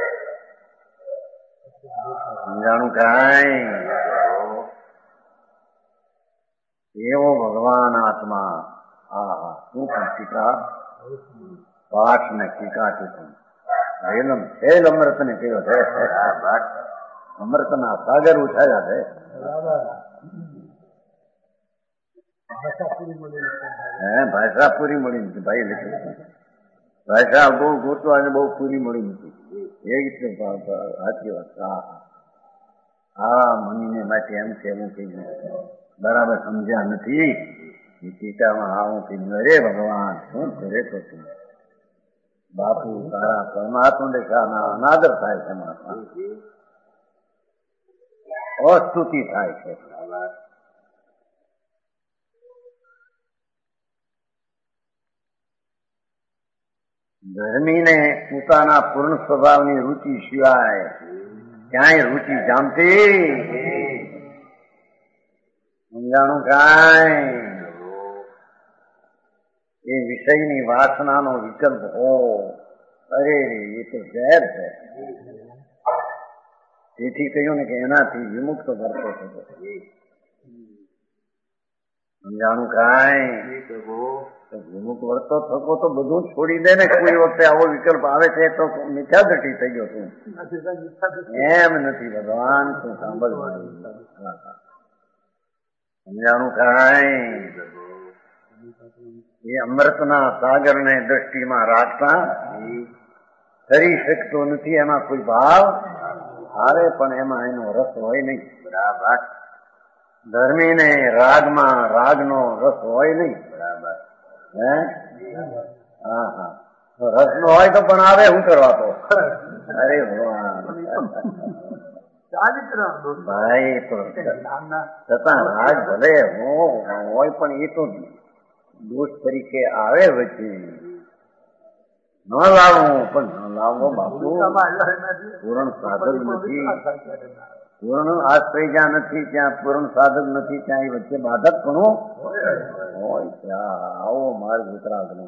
સમજાણું કાંઈ એવો ભગવાન આત્મા. હા શું પણ ટીકા પાઠ ને ટીકા ટીકું છેલ અમૃત ને કયો છે, અમૃતના સાગર ઉઠાવ્યા છે. ભાષા પૂરી મળી નથી ભાઈ, લખ્યું ભાષા બહુ ગોતવા અને બહુ પૂરી મળી નથી. એ રીતે સાચી વાત. હા મનીને માટે એમ છે એમ કઈ બરાબર સમજ્યા નથી. એ ટીકામાં આવું કીધું, અરે ભગવાન શું કરે તો તું બાપુ તારા પરમાત્મા દેખાના અનાદર થાય છે, અસ્તુતિ થાય છે. ધર્મીને પોતાના પૂર્ણ સ્વભાવની રુચિ સિવાય ક્યાંય રુચિ જામતી સમજાણું કાંઈ. એ વિષયની વાસનાનો વિકલ્પ હો, અરે એ તો ઝેર છે. તેથી કહ્યું ને કે એનાથી વિમુક્ત વર્તો થતો. સમજાણું કાંઈ. વિમુક્ત વર્તો થતો તો બધું છોડી દે ને. કોઈ વખતે આવો વિકલ્પ આવે છે તો મિથ્યા દટી થઈ ગયો તું. એમ નથી ભગવાન, તું સાંભળ. સમજાણું કાંઈ. એ અમૃતના સાગરને દ્રષ્ટિમાં રાખતા કરી શકતો નથી. એમાં કોઈ ભાવ આવે પણ એમાં એનો રસ હોય નહીં. બરાબર. ધર્મીને રાગમાં રાગનો રસ હોય નહીં. બરાબર. હે હા હા, રસ નો હોય તો પણ આવે શું કરવા તો. અરે ભગવાન ભાઈ, તો છતાં રાગ ભલે હોય પણ એ તો દોષ તરીકે આવે વચ્ચે. ન લાવવું પણ ન લાવવો બાપુ. પૂર્ણ સાધક નથી, પૂર્ણ આશ્રય જ્યાં નથી ત્યાં પૂર્ણ સાધક નથી, ત્યાં એ વચ્ચે બાધક પણ હોય. ત્યાં આવો માર્ગ વિતરાગનો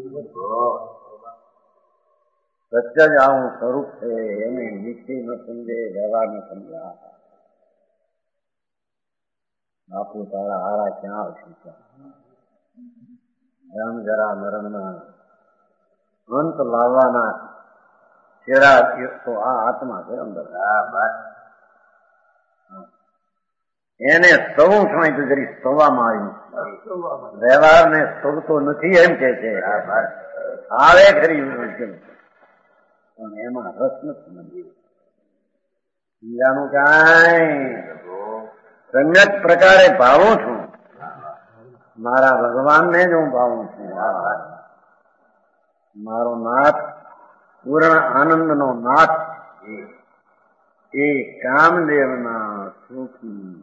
સત્ય જ આવું સ્વરૂપ છે. એને નિશ્ચય ન સમજે, વ્યવહાર ન સમજ્યા બાપુ તારા હારા ક્યાં આવશે. જન્મ જરા મરણના અંત લાવવાના છેડા તો આ આત્મા છે અંદર. એને સ્તવું સમય તો જરી સ્તવામાં આવ્યું. વ્યવહારને સ્તવતો નથી એમ કે છે. આવે ખરી પણ એમાં રસ નથી. બીજાનું કાંઈ સમ્યક પ્રકારે ભાવું છું. મારા ભગવાનને જ હું ભાવું છું. મારો નાથ પૂર્ણ આનંદનો નાથ એ કામદેવના સુખી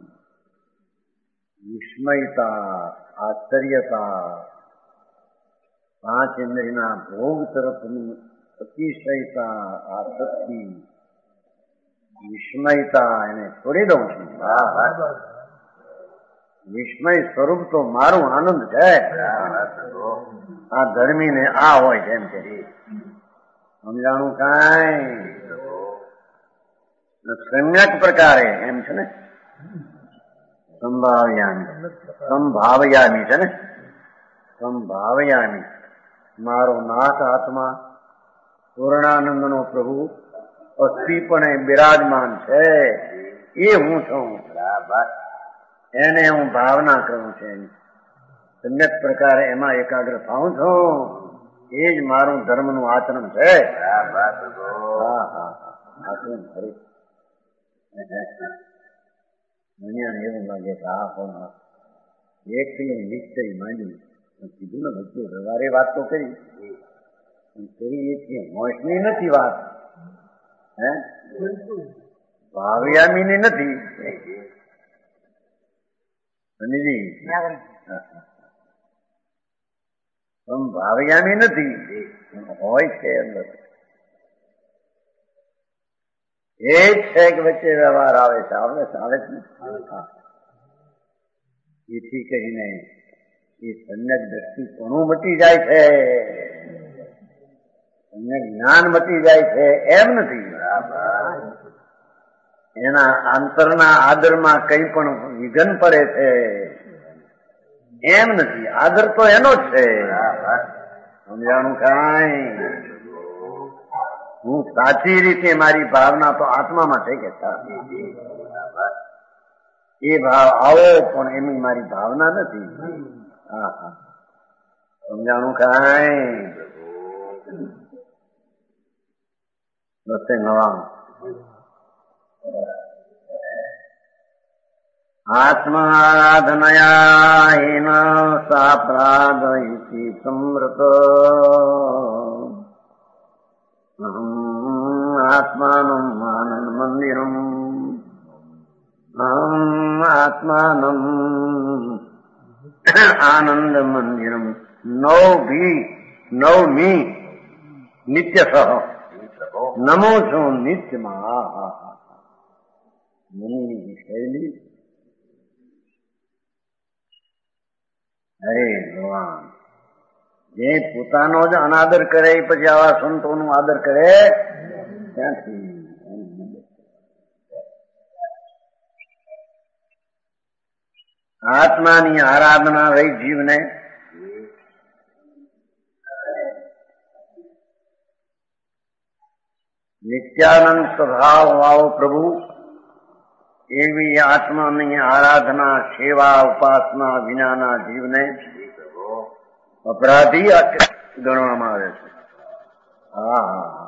વિસ્મયતા, આશ્ચર્યતા, પાંચ ઇન્દ્રિયના ભોગ તરફની અતિશયતા, આસક્તિ, વિસ્મયતા એને છોડી દઉં છું. વિસ્મય સ્વરૂપ તો મારું આનંદ છે. આ ધર્મીને આ હોય જેમ કે સમજાણું કાંઈ. સમ્યક પ્રકારે એમ છે ને, સંભાવયામી છે ને, સંભાવયામી મારો નાથ આત્મા પૂર્ણાનંદનો પ્રભુ અસ્થિપણે બિરાજમાન છે. એ હું છું. એને હું ભાવના કરું છું. સમ્યક પ્રકારે એમાં એકાગ્ર થાઉં છું. એ જ મારું ધર્મનું આચરણ છે. હા હા આચરણ ખરી. મને એવું લાગે કે આ પણ 1 કિલો નિશ્ચય માંડી કીધું ને વચ્ચે વ્યવહારે વાત તો કરી એ મોસની નથી વાત, હે ભાવયામીની નથી. પણ ભાવયામી નથી હોય છે અંદર. એ જ છે કે વચ્ચે વ્યવહાર આવે છે, આવે છે. એથી કહીને એ સમ્યક દ્રષ્ટિ ઘણું મટી જાય છે, સમ્યક જ્ઞાન મટી જાય છે એમ નથી. એના અંતરના આદરમાં કંઈ પણ વિઘન પડે છે એમ નથી. આદર તો એનો જ છે. સમજાણું કાંઈ? હું સાચી રીતે મારી ભાવના તો આત્મામાં છે કે એ ભાવ આવો પણ એની મારી ભાવના નથી. હા હા સમજાણું કાંઈ? આત્મારાધનયા હિન સાપ્રાદ ઇતિ સમૃત આત્માનમ આનંદ મંદિરમ આત્માનમ આનંદ મંદિરમ નવમી નિત્ય સહ નમો છું નિત્યમાં. મનની શૈલી. અરે ભગવાન જે પોતાનો જ અનાદર કરે પછી આવા સંતોનું આદર કરે ત્યાંથી આત્માની આરાધના રહી જીવને નિત્યાનંદ સ્વભાવ વાળો પ્રભુ એવી આત્માની આરાધના સેવા ઉપાસના વિનાના જીવને અપરાધી ગણવામાં આવે છે. હા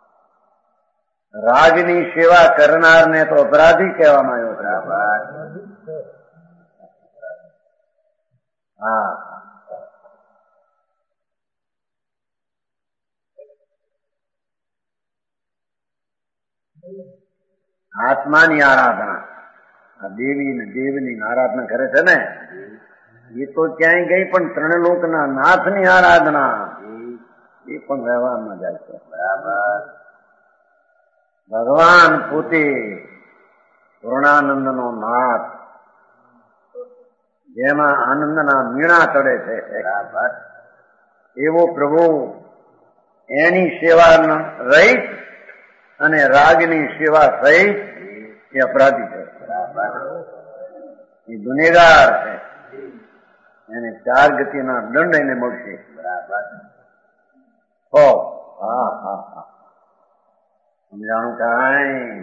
રાજની સેવા કરનારને તો અપરાધી કહેવામાં આવ્યો છે. હા આત્માની આરાધના આ દેવની આરાધના કરે છે ને એ તો ક્યાંય ગઈ પણ 3 લોકના નાથની આરાધના એ પણ વ્યવહારમાં જાય છે. ભગવાન પોતે પૂર્ણાનંદનો નાથ જેમાં આનંદના મીણા ચડે છે એવો પ્રભુ એની સેવા રહિત અને રાગની સેવા સહિત એ અપરાધી છે, એ ગુનેગાર છે. એને 4 ગતિના દંડ એને મળશે. સમજાણું કાંઈ?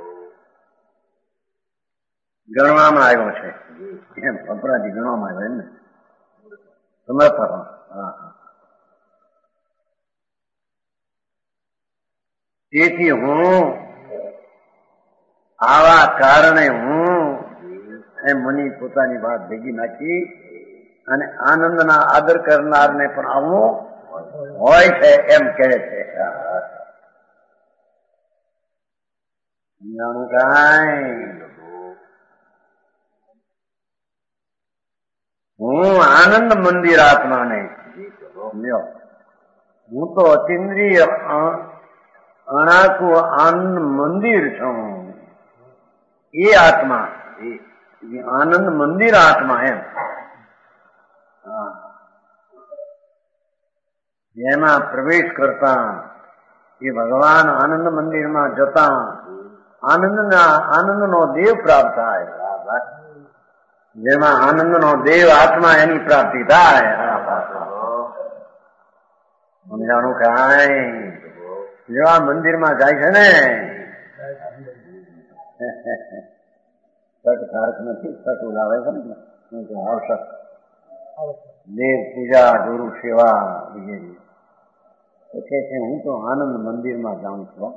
ગણવામાં આવ્યો છે એમ અપરાધી ગણવામાં આવ્યો એમ ને સમર્પણ. તેથી હું આવા કારણે હું એમ મની પોતાની વાત ભેગી નાખી અને આનંદના આદર કરનારને પણ આવું હોય છે એમ કહે છે. જાણું કાંઈ? હું આનંદ મંદિર આત્માને હું તો અતિન્દ્રિય અણાકું આનંદ મંદિર છું. એ આત્મા આનંદ મંદિર આત્મા એમ જેમાં પ્રવેશ કરતા એ ભગવાન આનંદ મંદિરમાં જતા આનંદનો દેવ પ્રાપ્ત થાય. જેમાં આનંદનો દેવ આત્મા એની પ્રાપ્તિ થાય. સમજાણું કાંઈ? જેવા મંદિરમાં જાય છે ને સટ ધારક નથી, સટ ઉડાવે છે ને આવશ્યક દેવ પૂજા ગુરુ સેવા વગેરે કહે છે હું તો આનંદ મંદિરમાં જાઉં છું.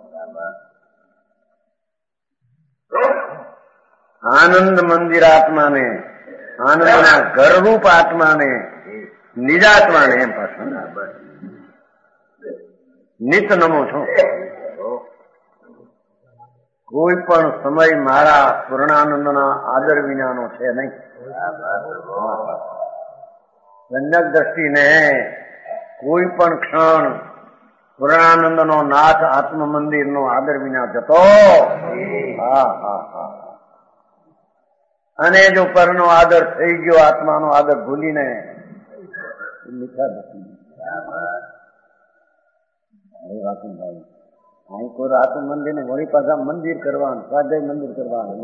આનંદ મંદિર આત્માને, આનંદના ઘરરૂપ આત્માને, નિજાત્માને એમ પાછું નિત નમું છું. કોઈ પણ સમય મારા પૂર્ણાનંદના આદર વિનાનો છે નહીં. સંજ્ઞક દ્રષ્ટિને કોઈ પણ ક્ષણ પૂર્ણાનંદનો નાથ આત્મ મંદિરનો આદર વિના જતો. હા હા હા. અને જો પરનો આદર થઈ ગયો, આત્માનો આદર ભૂલીને મીઠા નથી. વાસુભાઈ અહીં કોઈ આત્મ મંદિર ને વળી પાછા મંદિર કરવાનું, સ્વાધ્યાય મંદિર કરવાનું.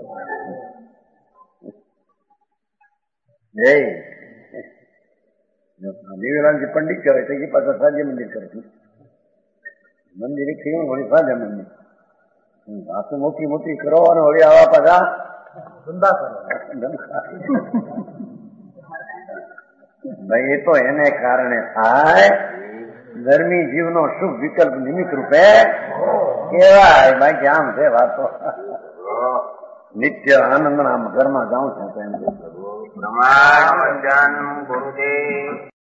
દેવીલાલજી પંડિત કરે છે એ પાછા સ્વાધ્યાય મંદિર કરે છે. મંદિર એક થયું વળી સ્વાધ્યાય મંદિર. વાતો મોટી મોટી કરો અને વળી આવા પાછા ધંધા કરો. ભાઈ એ તો એને કારણે થાય. ધર્મી જીવનો શુભ વિકલ્પ નિમિત્ત રૂપે કેવાય. બાકી આમ છે વાતો. નિત્ય આનંદના ઘરમાં જાઉં છું. પ્રમાણ ગુરુદેવ.